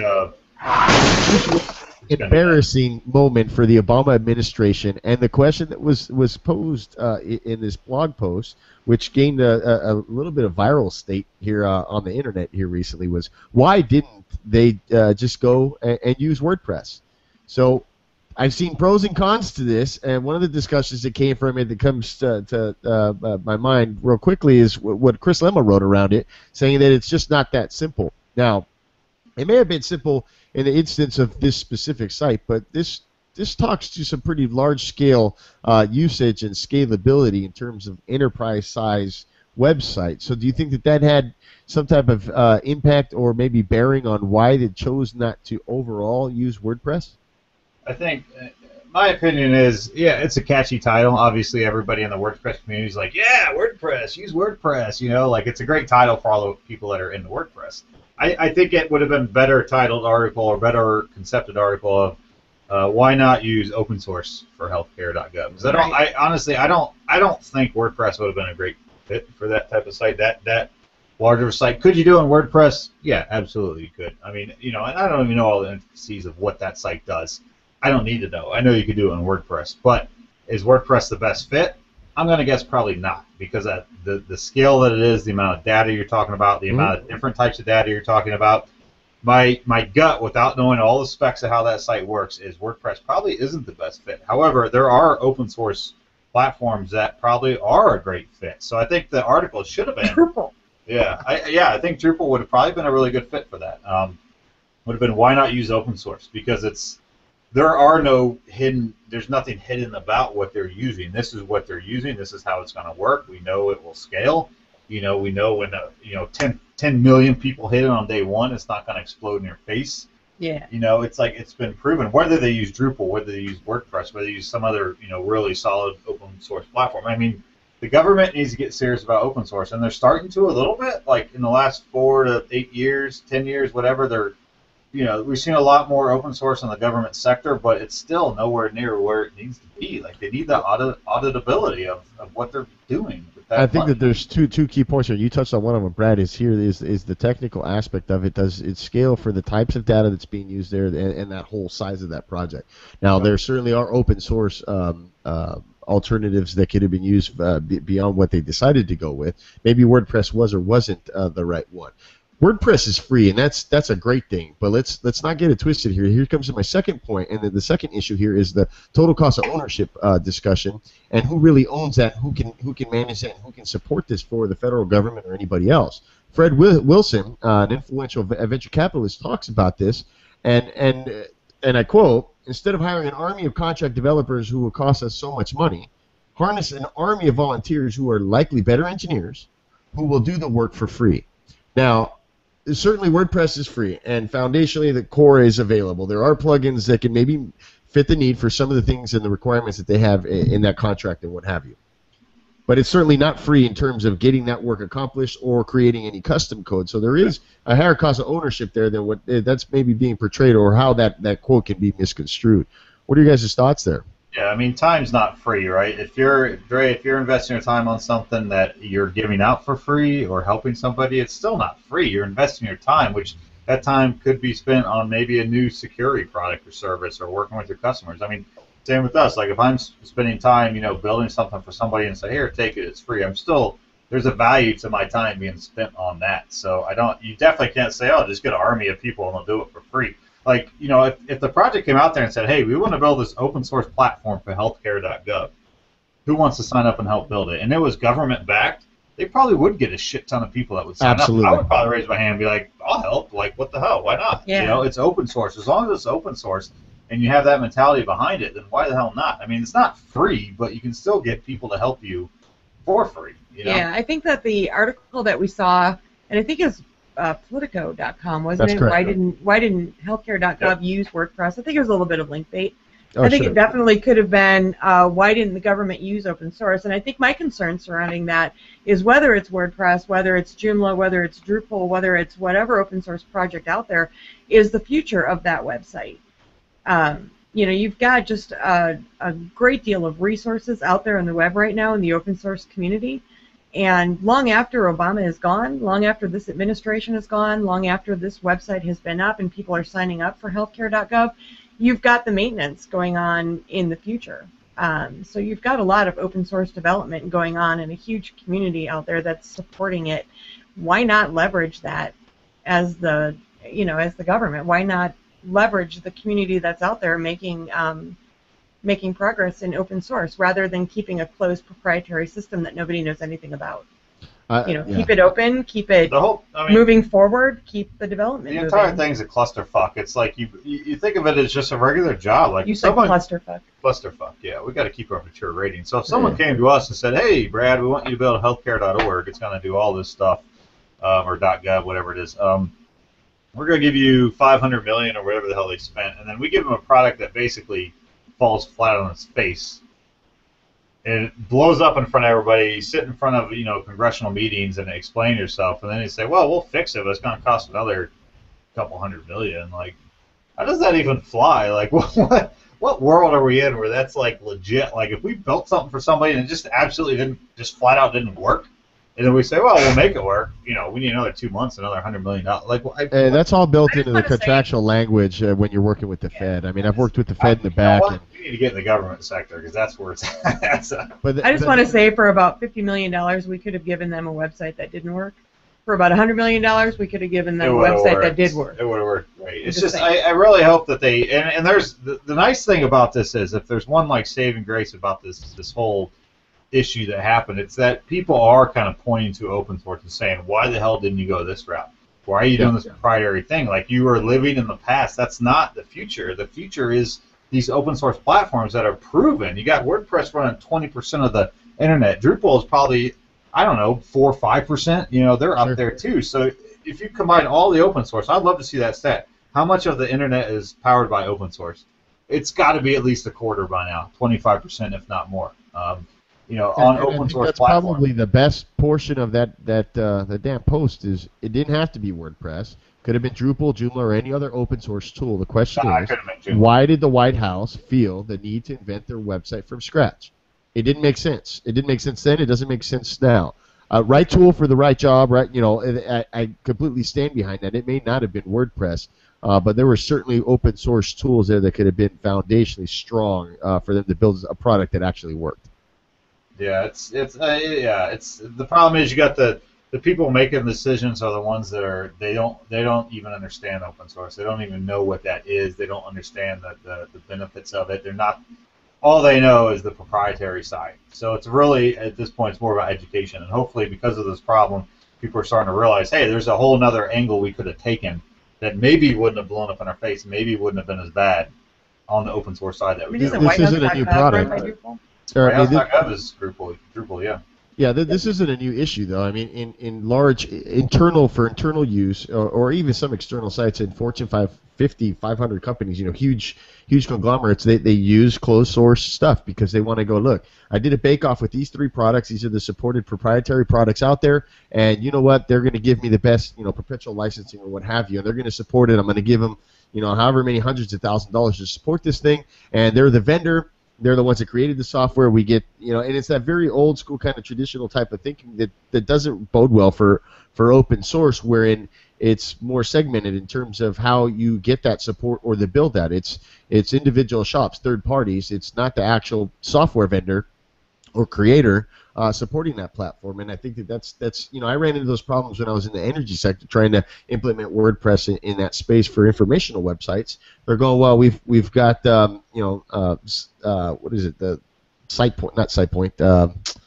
Embarrassing moment for the Obama administration, and the question that was was posed uh, in this blog post, which gained a, a, a little bit of viral state here uh, on the internet here recently, was why didn't they uh, just go and, and use WordPress? So I've seen pros and cons to this, and one of the discussions that came from it that comes to, to uh, uh, my mind real quickly is what Chris Lemma wrote around it, saying that it's just not that simple. Now, it may have been simple in the instance of this specific site, but this this talks to some pretty large-scale uh, usage and scalability in terms of enterprise-size websites. So do you think that that had some type of uh, impact or maybe bearing on why they chose not to overall use WordPress? I think uh, my opinion is, yeah, it's a catchy title. Obviously, everybody in the WordPress community is like, yeah, WordPress, use WordPress. You know, like it's a great title for all the people that are into WordPress. I, I think it would have been better titled article or better concepted article of uh, why not use open source for healthcare dot gov. Because I don't, I honestly, I don't, I don't think WordPress would have been a great fit for that type of site. That that larger site. Could you do it in WordPress? Yeah, absolutely you could. I mean, you know, and I don't even know all the intricacies of what that site does. I don't need to know. I know you could do it in WordPress, but is WordPress the best fit? I'm going to guess probably not, because at the, the scale that it is, the amount of data you're talking about, the mm-hmm. amount of different types of data you're talking about, my my gut, without knowing all the specs of how that site works, is WordPress probably isn't the best fit. However, there are open source platforms that probably are a great fit. So I think the article should have been Drupal. Yeah, I, yeah, I think Drupal would have probably been a really good fit for that. Um, would have been why not use open source, because it's there are no hidden, there's nothing hidden about what they're using. This is what they're using. This is how it's going to work. We know it will scale. You know, we know when, uh, you know, ten, ten million people hit it on day one, it's not going to explode in your face. Yeah. You know, it's like, it's been proven. Whether they use Drupal, whether they use WordPress, whether they use some other, you know, really solid open source platform. I mean, the government needs to get serious about open source, and they're starting to a little bit. Like in the last four to eight years, ten years, whatever, they're, you know, we've seen a lot more open source in the government sector, but it's still nowhere near where it needs to be. Like, they need the audit, auditability of, of what they're doing with that I think money. that there's two two key points here. You touched on one of them, Brad, is here is is the technical aspect of it. Does it scale for the types of data that's being used there and, and that whole size of that project? Now, there certainly are open source um, uh, alternatives that could have been used uh, b- beyond what they decided to go with. Maybe WordPress was or wasn't uh, the right one. WordPress is free, and that's that's a great thing. But let's let's not get it twisted here. Here comes to my second point, and then the second issue here is the total cost of ownership uh, discussion, and who really owns that, who can who can manage that, and who can support this for the federal government or anybody else. Fred Wilson, uh, an influential venture capitalist, talks about this, and and and I quote: "Instead of hiring an army of contract developers who will cost us so much money, harness an army of volunteers who are likely better engineers, who will do the work for free." Now, certainly WordPress is free, and foundationally the core is available. There are plugins that can maybe fit the need for some of the things and the requirements that they have in that contract and what have you. But it's certainly not free in terms of getting that work accomplished or creating any custom code. So there is a higher cost of ownership there than what that's maybe being portrayed, or how that, that quote can be misconstrued. What are your guys' thoughts there? Yeah, I mean, time's not free, right? If you're, Dre, if you're investing your time on something that you're giving out for free or helping somebody, it's still not free. You're investing your time, which that time could be spent on maybe a new security product or service or working with your customers. I mean, same with us. Like, if I'm spending time, you know, building something for somebody and say, here, take it, it's free, I'm still, there's a value to my time being spent on that. So I don't, you definitely can't say, oh, just get an army of people and they'll do it for free. Like, you know, if, if the project came out there and said, hey, we want to build this open source platform for healthcare dot gov, who wants to sign up and help build it? And it was government backed, they probably would get a shit ton of people that would sign Absolutely. up. I would probably raise my hand and be like, I'll help. Like, what the hell? Why not? Yeah. You know, it's open source. As long as it's open source and you have that mentality behind it, then why the hell not? I mean, it's not free, but you can still get people to help you for free. You know? Yeah, I think that the article that we saw, and I think it was Uh, Politico dot com, wasn't That's it? correct. Why didn't Why didn't healthcare dot gov Yep. use WordPress? I think it was a little bit of link bait. Oh, I think sure. it definitely could have been uh, why didn't the government use open source? And I think my concern surrounding that is whether it's WordPress, whether it's Joomla, whether it's Drupal, whether it's whatever open source project out there, is the future of that website. Um, you know, you've got just a, a great deal of resources out there on the web right now in the open source community. And long after Obama is gone, long after this administration is gone, long after this website has been up and people are signing up for healthcare dot gov, you've got the maintenance going on in the future. Um, so you've got a lot of open source development going on and a huge community out there that's supporting it. Why not leverage that as the, you know, as the government? Why not leverage the community that's out there making um, making progress in open source rather than keeping a closed proprietary system that nobody knows anything about? Uh, you know, yeah. keep it open, keep it The whole, I mean, moving forward, keep the development the entire moving. thing's a clusterfuck. It's like you, you you think of it as just a regular job. Like You said someone, clusterfuck. clusterfuck. Yeah, we got to keep our mature rating. So if someone came to us and said, "Hey, Brad, we want you to build healthcare dot org. It's going to do all this stuff, um, or .gov, whatever it is. Um, we're going to give you five hundred million dollars or whatever the hell they spent," and then we give them a product that basically falls flat on its face, and it blows up in front of everybody. You sit in front of, you know, congressional meetings and explain yourself, and then you say, "Well, we'll fix it, but it's going to cost another couple hundred million." Like, how does that even fly? Like, what what world are we in where that's like legit? Like, if we built something for somebody and it just absolutely didn't, just flat out didn't work, and then we say, "Well, we'll make it work," you know, we need another two months, another hundred million dollars. Like, I, Hey, that's all built I just into the wanna say- contractual language uh, when you're working with the Fed. I mean, I've worked with the Fed in the you know back. what? And, We need to get in the government sector because that's where it's at. That's a, but the, I just the- want to say for about fifty million dollars, we could have given them a website that didn't work. For about one hundred million dollars, we could have given them It a would've website worked. that did work. It would have worked great. It's just just, I, I really hope that they, and, and there's, the, the nice thing about this is, if there's one, like, saving grace about this this whole issue that happened, it's that people are kind of pointing to open source and saying, why the hell didn't you go this route? Why are you doing Yeah. this proprietary thing? Like, you are living in the past. That's not the future. The future is these open source platforms that are proven. You got WordPress running twenty percent of the internet. Drupal is probably, I don't know, four or five percent. You know, they're Sure. up there too. So if you combine all the open source, I'd love to see that stat. How much of the internet is powered by open source? It's got to be at least a quarter by now, twenty-five percent if not more. Um, you know, And- on and I open think source that's platforms. probably the best portion of that that uh, the damn post is. It didn't have to be WordPress. Could have been Drupal, Joomla, or any other open source tool. The question I is, could have mentioned. why did the White House feel the need to invent their website from scratch? It didn't make sense. It didn't make sense then. It doesn't make sense now. Uh, right tool for the right job, right? You know, I, I completely stand behind that. It may not have been WordPress, uh, but there were certainly open source tools there that could have been foundationally strong uh, for them to build a product that actually worked. Yeah, it's it's uh, yeah, it's the problem is you got the the people making decisions are the ones that are they don't they don't even understand open source. They don't even know what that is. They don't understand the the, the benefits of it. They're not all they know is the proprietary side. So it's really at this point it's more about education, and hopefully because of this problem, people are starting to realize, hey, there's a whole other angle we could have taken that maybe wouldn't have blown up in our face, maybe wouldn't have been as bad on the open source side that I we mean, did. isn't This White House isn't a dot new gov run product. by Drupal? Or, I mean, thi- Whitehouse.gov is Drupal, Drupal, yeah. Yeah, th- this isn't a new issue, though. I mean, in, in large internal for internal use, or, or even some external sites in Fortune five fifty, five hundred companies, you know, huge huge conglomerates, they, they use closed source stuff because they want to go, look, I did a bake-off with these three products. These are the supported proprietary products out there, and you know what? They're going to give me the best, you know, perpetual licensing or what have you, and they're going to support it. I'm going to give them, you know, however many hundreds of thousands of dollars to support this thing, and they're the vendor. They're the ones that created the software. We get, you know, and it's that very old school kind of traditional type of thinking that, that doesn't bode well for, for open source, wherein it's more segmented in terms of how you get that support or the build that. It's it's individual shops, third parties. It's not the actual software vendor or creator uh, supporting that platform. And I think that that's that's you know I ran into those problems when I was in the energy sector trying to implement WordPress in, in that space for informational websites. They're going, well, we've we've got um, you know uh, uh, what is it the SitePoint, not SitePoint. Uh,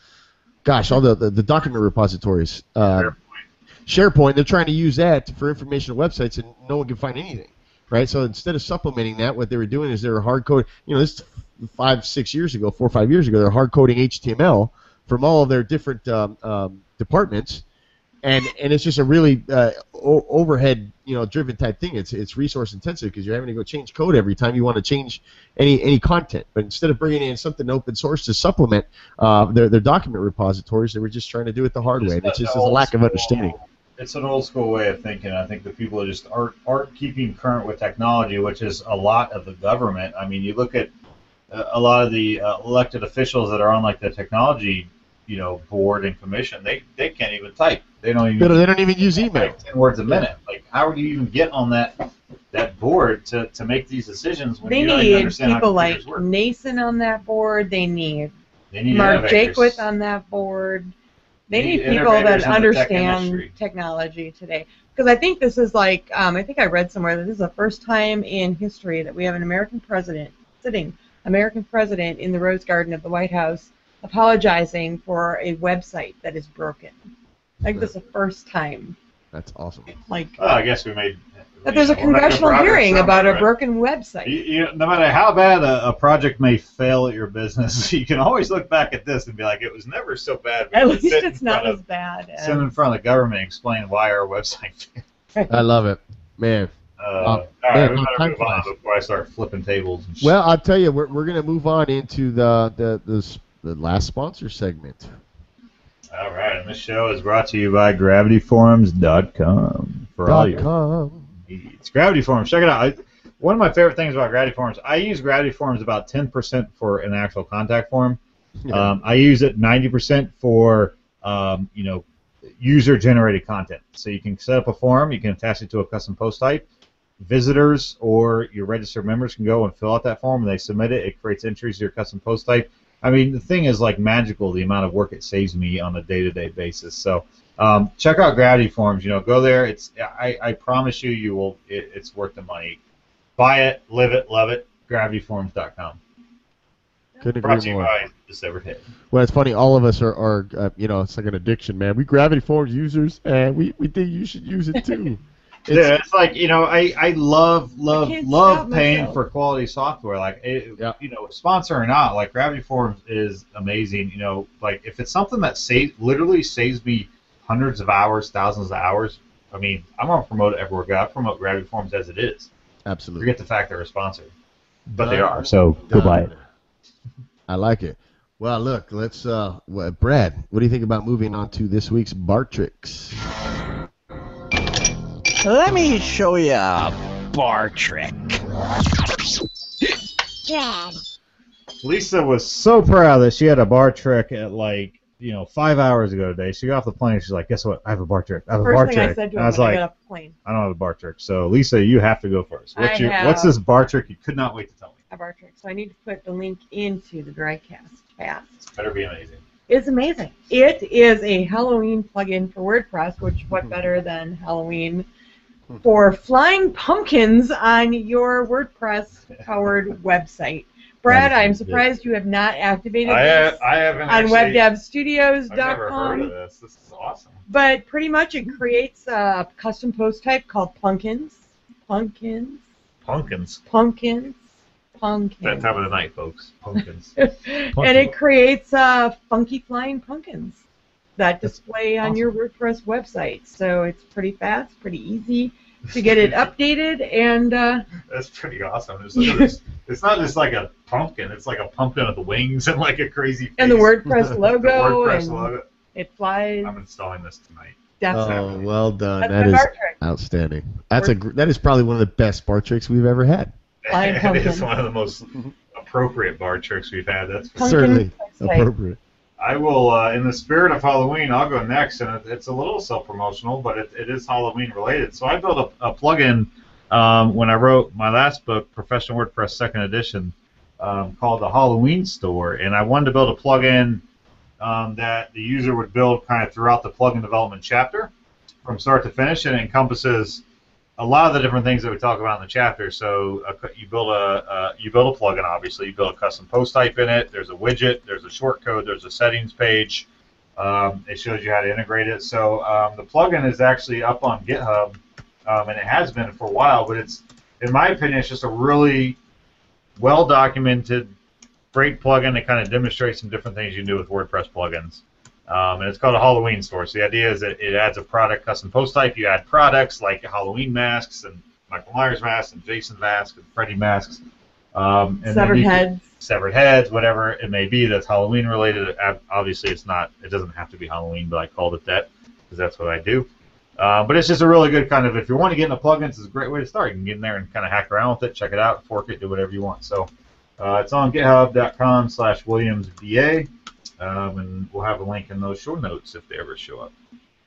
gosh, all the, the, the document repositories. Uh, SharePoint, they're trying to use that for informational websites, and no one can find anything, right? So instead of supplementing that, what they were doing is they were hard coding. You know, this five, six years ago, four or five years ago, they're hard coding H T M L from all of their different um, um, departments, and and it's just a really uh, o- overhead, you know, driven type thing. It's it's resource intensive because you're having to go change code every time you want to change any any content. But instead of bringing in something open source to supplement uh, their their document repositories, they were just trying to do it the hard way, and it's just a lack of understanding. it's an old school way of thinking. I think the people that just aren't aren't keeping current with technology, which is a lot of the government. I mean, you look at uh, a lot of the uh, elected officials that are on like the technology, you know, board and commission. They they can't even type. They don't even. They don't, they don't even use email. Like ten words a minute. Like, how do you even get on that that board to, to make these decisions when They you don't even need understand people how like computers work? Nason on that board. They need They need Mark innovators. Jakewith on that board. They Need need people innovators that in the tech understand industry. technology today. Because I think this is like, um, I think I read somewhere that this is the first time in history that we have an American president, sitting American president in the Rose Garden of the White House, apologizing for a website that is broken. I think this is the first time. That's awesome. Like, Well, I guess we made. that there's a we're making congressional progress hearing about a somewhere, right? broken website. You, you, no matter how bad a, a project may fail at your business, you can always look back at this and be like, it was never so bad. We At could least sit in it's not front as of- bad as. Sit in front of the government and explain why our website failed. I love it, man. Uh, Um, all man, right, we no, better time move on flies. before I start flipping tables. And shit. Well, I'll tell you, we're we're gonna move on into the the the, s- the last sponsor segment. All right, and this show is brought to you by gravity forums dot com for all Dot your com. needs. Gravity Forums, check it out. I, one of my favorite things about Gravity Forums, I use Gravity Forums about ten percent for an actual contact form. Um, I use it ninety percent for um, you know, user-generated content. So you can set up a form, you can attach it to a custom post type. Visitors or your registered members can go and fill out that form, and they submit it. It creates entries to your custom post type. I mean, the thing is like magical, the amount of work it saves me on a day-to-day basis. So um, check out Gravity Forms. You know, go there. It's I, I promise you, you will. It, it's worth the money. Buy it, live it, love it. gravity forms dot com. Couldn't Brought to agree you more. by the Severed Head. Well, it's funny. All of us are, are uh, you know, it's like an addiction, man. We Gravity Forms users, and we, we think you should use it too. It's, Yeah, it's like, you know, I, I love love can't love stop paying myself. for quality software. Like, it, Yeah. you know, sponsor or not, like Gravity Forms is amazing. You know, like if it's something that saves literally saves me hundreds of hours, thousands of hours. I mean, I'm gonna promote it everywhere. I gotta promote Gravity Forms as it is. absolutely. Forget the fact they're a sponsor, but they Done. are. So go buy it. Done. I like it. Well, look, let's. Uh, well, Brad, what do you think about moving on to this week's Bar Tricks? Let me show you a bar trick. Dad. Lisa was so proud that she had a bar trick at like, you know, five hours ago today. She got off the plane. She's like, guess what? I have a bar trick. I have a bar First thing trick. I said to And him I was when I like, got off the plane. I don't have a bar trick. So, Lisa, you have to go first. What's, I your, have- what's this bar trick you could not wait to tell me? A bar trick. So I need to put the link into the Drycast chat. Better be amazing. It's amazing. It is a Halloween plugin for WordPress, which what better than Halloween for flying pumpkins on your WordPress-powered website. Brad, That is I'm good. surprised you have not activated I, this I haven't on actually, web dev studios I've dot never heard of com, this. This is awesome. but pretty much it creates a custom post type called pumpkins, pumpkins, Pumpkins. pumpkins, pumpkins. That time of the night, folks. Pumpkins. And it creates uh, funky flying pumpkins that display on awesome. your WordPress website. So it's pretty fast, pretty easy to get it updated, and uh, That's pretty awesome. It's, it's, it's not just like a pumpkin. It's like a pumpkin with wings and like a crazy face. and the WordPress The logo, WordPress and logo. it flies. I'm installing this tonight. Definitely. Oh, well done. That's That my is bar trick. outstanding. That's a gr- that is probably one of the best bar tricks we've ever had. Flying It is pumpkins. one of the most appropriate bar tricks we've had. That's for Pumpkin Certainly website. appropriate. I will, uh, in the spirit of Halloween, I'll go next, and it, it's a little self-promotional, but it, it is Halloween related. So I built a, a plugin um, when I wrote my last book, Professional WordPress Second Edition, um, called the Halloween Store, and I wanted to build a plugin um, that the user would build kind of throughout the plugin development chapter, from start to finish, and it encompasses a lot of the different things that we talk about in the chapter. So uh, you build a uh, you build a plugin, obviously. You build a custom post type in it. There's a widget. There's a shortcode. There's a settings page. Um, it shows you how to integrate it. So um, the plugin is actually up on GitHub, um, and it has been for a while. But it's, in my opinion, it's just a really well documented, great plugin that kind of demonstrates some different things you can do with WordPress plugins. Um, and it's called a Halloween store. So the idea is that it adds a product custom post type. You add products like Halloween masks and Michael Myers masks and Jason masks and Freddy masks. Um, and then Severed you can- heads. Severed heads, whatever it may be that's Halloween related. Ob- Obviously, it's not. It doesn't have to be Halloween, but I called it that because that's what I do. Uh, but it's just a really good kind of, if you want to get into plugins, it's a great way to start. You can get in there and kind of hack around with it, check it out, fork it, do whatever you want. So uh, it's on github.com slash WilliamsVA, um, and we'll have a link in those show notes if they ever show up.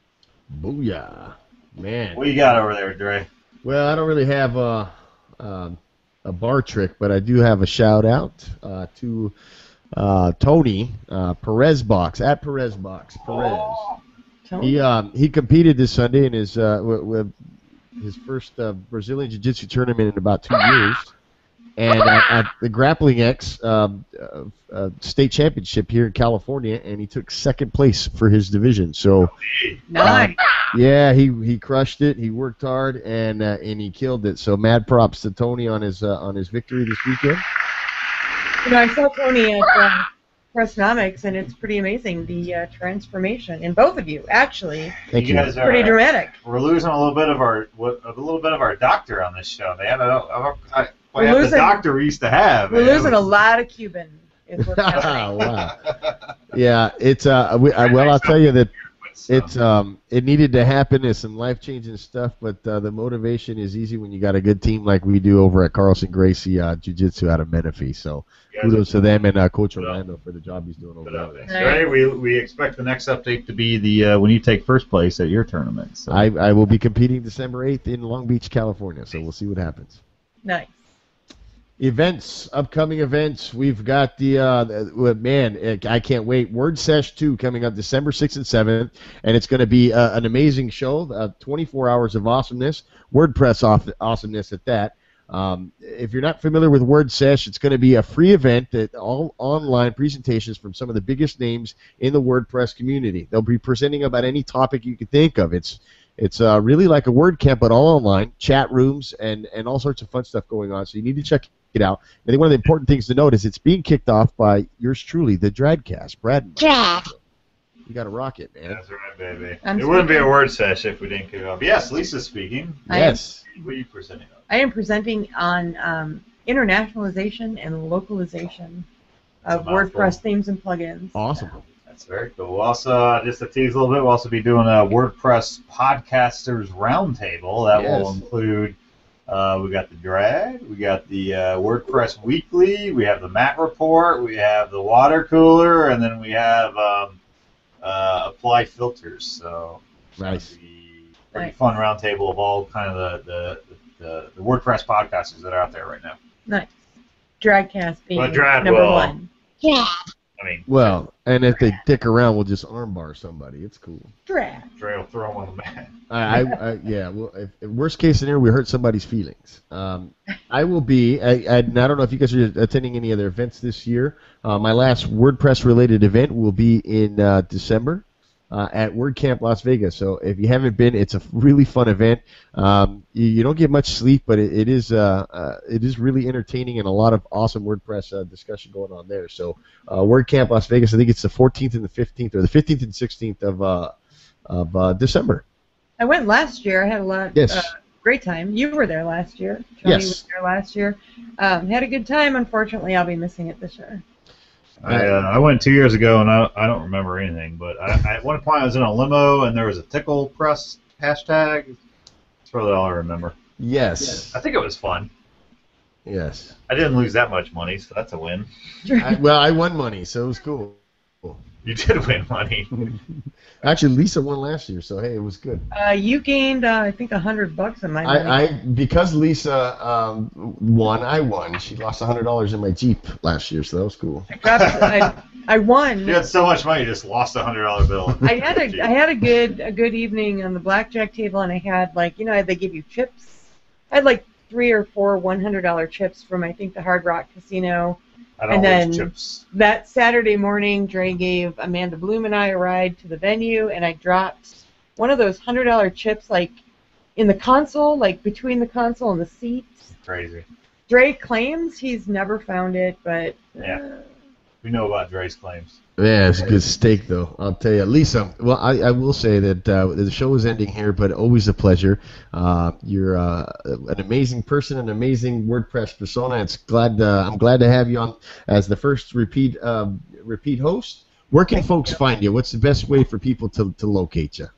Booyah. Man. What you got over there, Dre? Well, I don't really have a, um, a bar trick, but I do have a shout out uh, to uh, Tony uh, Perez Box, at Perez Box. Perez. Oh. He um, he competed this Sunday in his uh, w- w- his first uh, Brazilian Jiu-Jitsu tournament in about two years, and uh, at the Grappling X um, uh, uh, state championship here in California, and he took second place for his division. So, Nice. um, yeah, he he crushed it. He worked hard, and uh, and he killed it. So, mad props to Tony on his uh, on his victory this weekend. You know, I saw Tony at uh, Pressnomics, and it's pretty amazing, the uh, transformation in both of you, actually. Thank You you. guys are- Pretty dramatic. We're losing a little bit of our what, a little bit of our doctor on this show. They have a, a, a, We're we have losing- the doctor we used to have. We're man. losing a lot of Cuban. Is what's happening. Wow. Yeah, it's uh, we, I, well, I'll tell you that. It's um, it needed to happen. It's some life changing stuff, but uh, the motivation is easy when you got a good team like we do over at Carlson Gracie uh, Jiu Jitsu out of Menifee. So kudos to them and uh, Coach Orlando for the job he's doing over there. Nice. Right, we we expect the next update to be the uh, when you take first place at your tournament. So. I I will be competing December eighth in Long Beach, California. So we'll see what happens. Nice. Events, upcoming events. We've got the, uh, the man, I can't wait. Word Sesh two coming up December sixth and seventh, and it's going to be uh, an amazing show, uh, twenty-four hours of awesomeness, WordPress off, awesomeness at that. Um, if you're not familiar with Word Sesh, it's going to be a free event that all online presentations from some of the biggest names in the WordPress community. They'll be presenting about any topic you can think of. It's It's uh, really like a WordCamp, but all online, chat rooms, and, and all sorts of fun stuff going on. So you need to check it out. I think one of the important things to note is it's being kicked off by yours truly, the Dradcast. Brad, Drad. you got to rock it, man. That's right, baby. I'm it wouldn't be a speaking. word session if we didn't kick it off. Yes, Lisa's speaking. I am- Yes. What are you presenting on? I am presenting on um, internationalization and localization of That's a mouthful. WordPress themes and plugins. Awesome. That's very cool. We'll also, uh, just to tease a little bit, we'll also be doing a WordPress Podcasters Roundtable. That will Yes. include, uh, we got the Drag, we got the uh, WordPress Weekly, we have the Matt Report, we have the Water Cooler, and then we have um, uh, Apply Filters. So it's gonna Nice. be a pretty Nice. fun roundtable of all kind of the, the, the, the WordPress podcasters that are out there right now. Nice. Dragcast being Well, Drag number will- one. Drad. I mean, Well, and if they dick around, we'll just armbar somebody. It's cool. Drag. Dre will throw him on the mat. I, I, I yeah. Well, if, if worst case scenario, we hurt somebody's feelings. Um, I will be. I, I, and I don't know if you guys are attending any other events this year. Uh, my last WordPress related event will be in uh, December uh, at WordCamp Las Vegas. So if you haven't been, it's a really fun event. Um, you, you don't get much sleep, but it, it is uh, uh, it is really entertaining and a lot of awesome WordPress uh, discussion going on there. So uh, WordCamp Las Vegas. I think it's the fourteenth and the fifteenth, or the fifteenth and sixteenth of uh, of uh, December. I went last year. I had a lot. Yes. Uh, great time. You were there last year. Tony Yes. was there last year. Um, had a good time. Unfortunately, I'll be missing it this year. I, uh, I went two years ago, and I, I don't remember anything. But I, I, at one point, I was in a limo, and there was a Tickle Press hashtag. That's really all I remember. Yes. I think it was fun. Yes. I didn't lose that much money, so that's a win. I, well, I won money, so it was cool. You did win money. Actually, Lisa won last year, so hey, it was good. Uh, you gained, uh, I think, a hundred bucks in my money. I, I because Lisa um, won, I won. She lost a hundred dollars in my Jeep last year, so that was cool. I, dropped, I, I won. You had so much money, you just lost a hundred dollar bill. I had a I had a good a good evening on the blackjack table, and I had like you know they give you chips. I had like three or four one hundred dollar chips from I think the Hard Rock Casino. I don't and lose then chips. that Saturday morning, Dre gave Amanda Bloom and I a ride to the venue, and I dropped one of those hundred dollar chips like in the console, like between the console and the seats. Crazy. Dre claims he's never found it, but Yeah. We know about Dre's claims. Yeah, it's a good steak, though. I'll tell you, Lisa. Well, I, I will say that uh, the show is ending here, but always a pleasure. Uh, you're uh, an amazing person, an amazing WordPress persona. It's glad uh, I'm glad to have you on as the first repeat um, repeat host. Where can folks find you? What's the best way for people to, to locate you?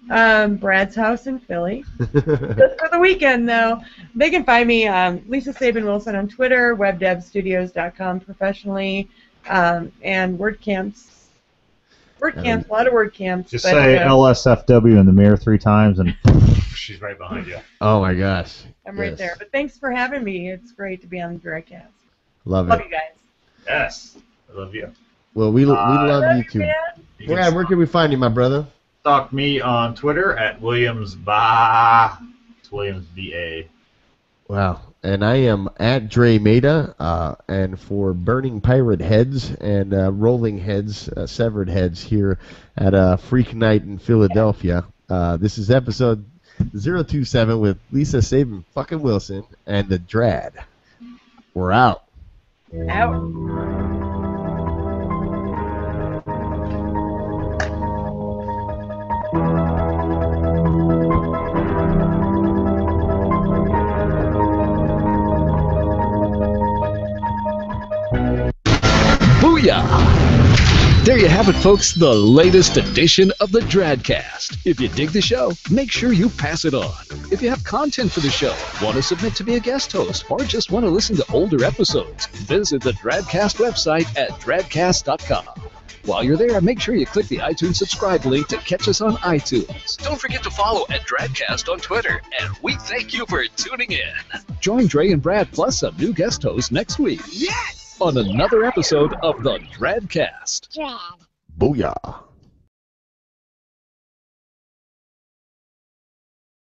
Um, Brad's house in Philly. Just for the weekend, though. They can find me, um, Lisa Sabin Wilson on Twitter, web dev studios dot com professionally, um, and WordCamps. WordCamps, a lot of WordCamps. Just but, say uh, L S F W in the mirror three times, and she's right behind you. Oh my gosh. I'm right Yes. there. But thanks for having me. It's great to be on the Dreadcast. Love Love it. you guys. Yes, I love you. Well, we, we Uh, love Love you too. man. You can Brad, where can we find you, my brother? stalk me on Twitter at Williams Ba. It's Williams B A. Wow. And I am at Dre Maida, uh, and for Burning Pirate Heads and uh, Rolling Heads, uh, Severed Heads here at uh, Freak Night in Philadelphia. Uh, this is episode zero two seven with Lisa Sabin fucking Wilson and the Drad. We're out. Out. Booyah! There you have it, folks, the latest edition of the Dradcast. If you dig the show, make sure you pass it on. If you have content for the show, want to submit to be a guest host, or just want to listen to older episodes, visit the Dradcast website at dradcast dot com. While you're there, make sure you click the iTunes subscribe link to catch us on iTunes. Don't forget to follow at Dradcast on Twitter, and we thank you for tuning in. Join Dre and Brad plus some new guest hosts next week. Yes! On another episode of the Dradcast. Booyah.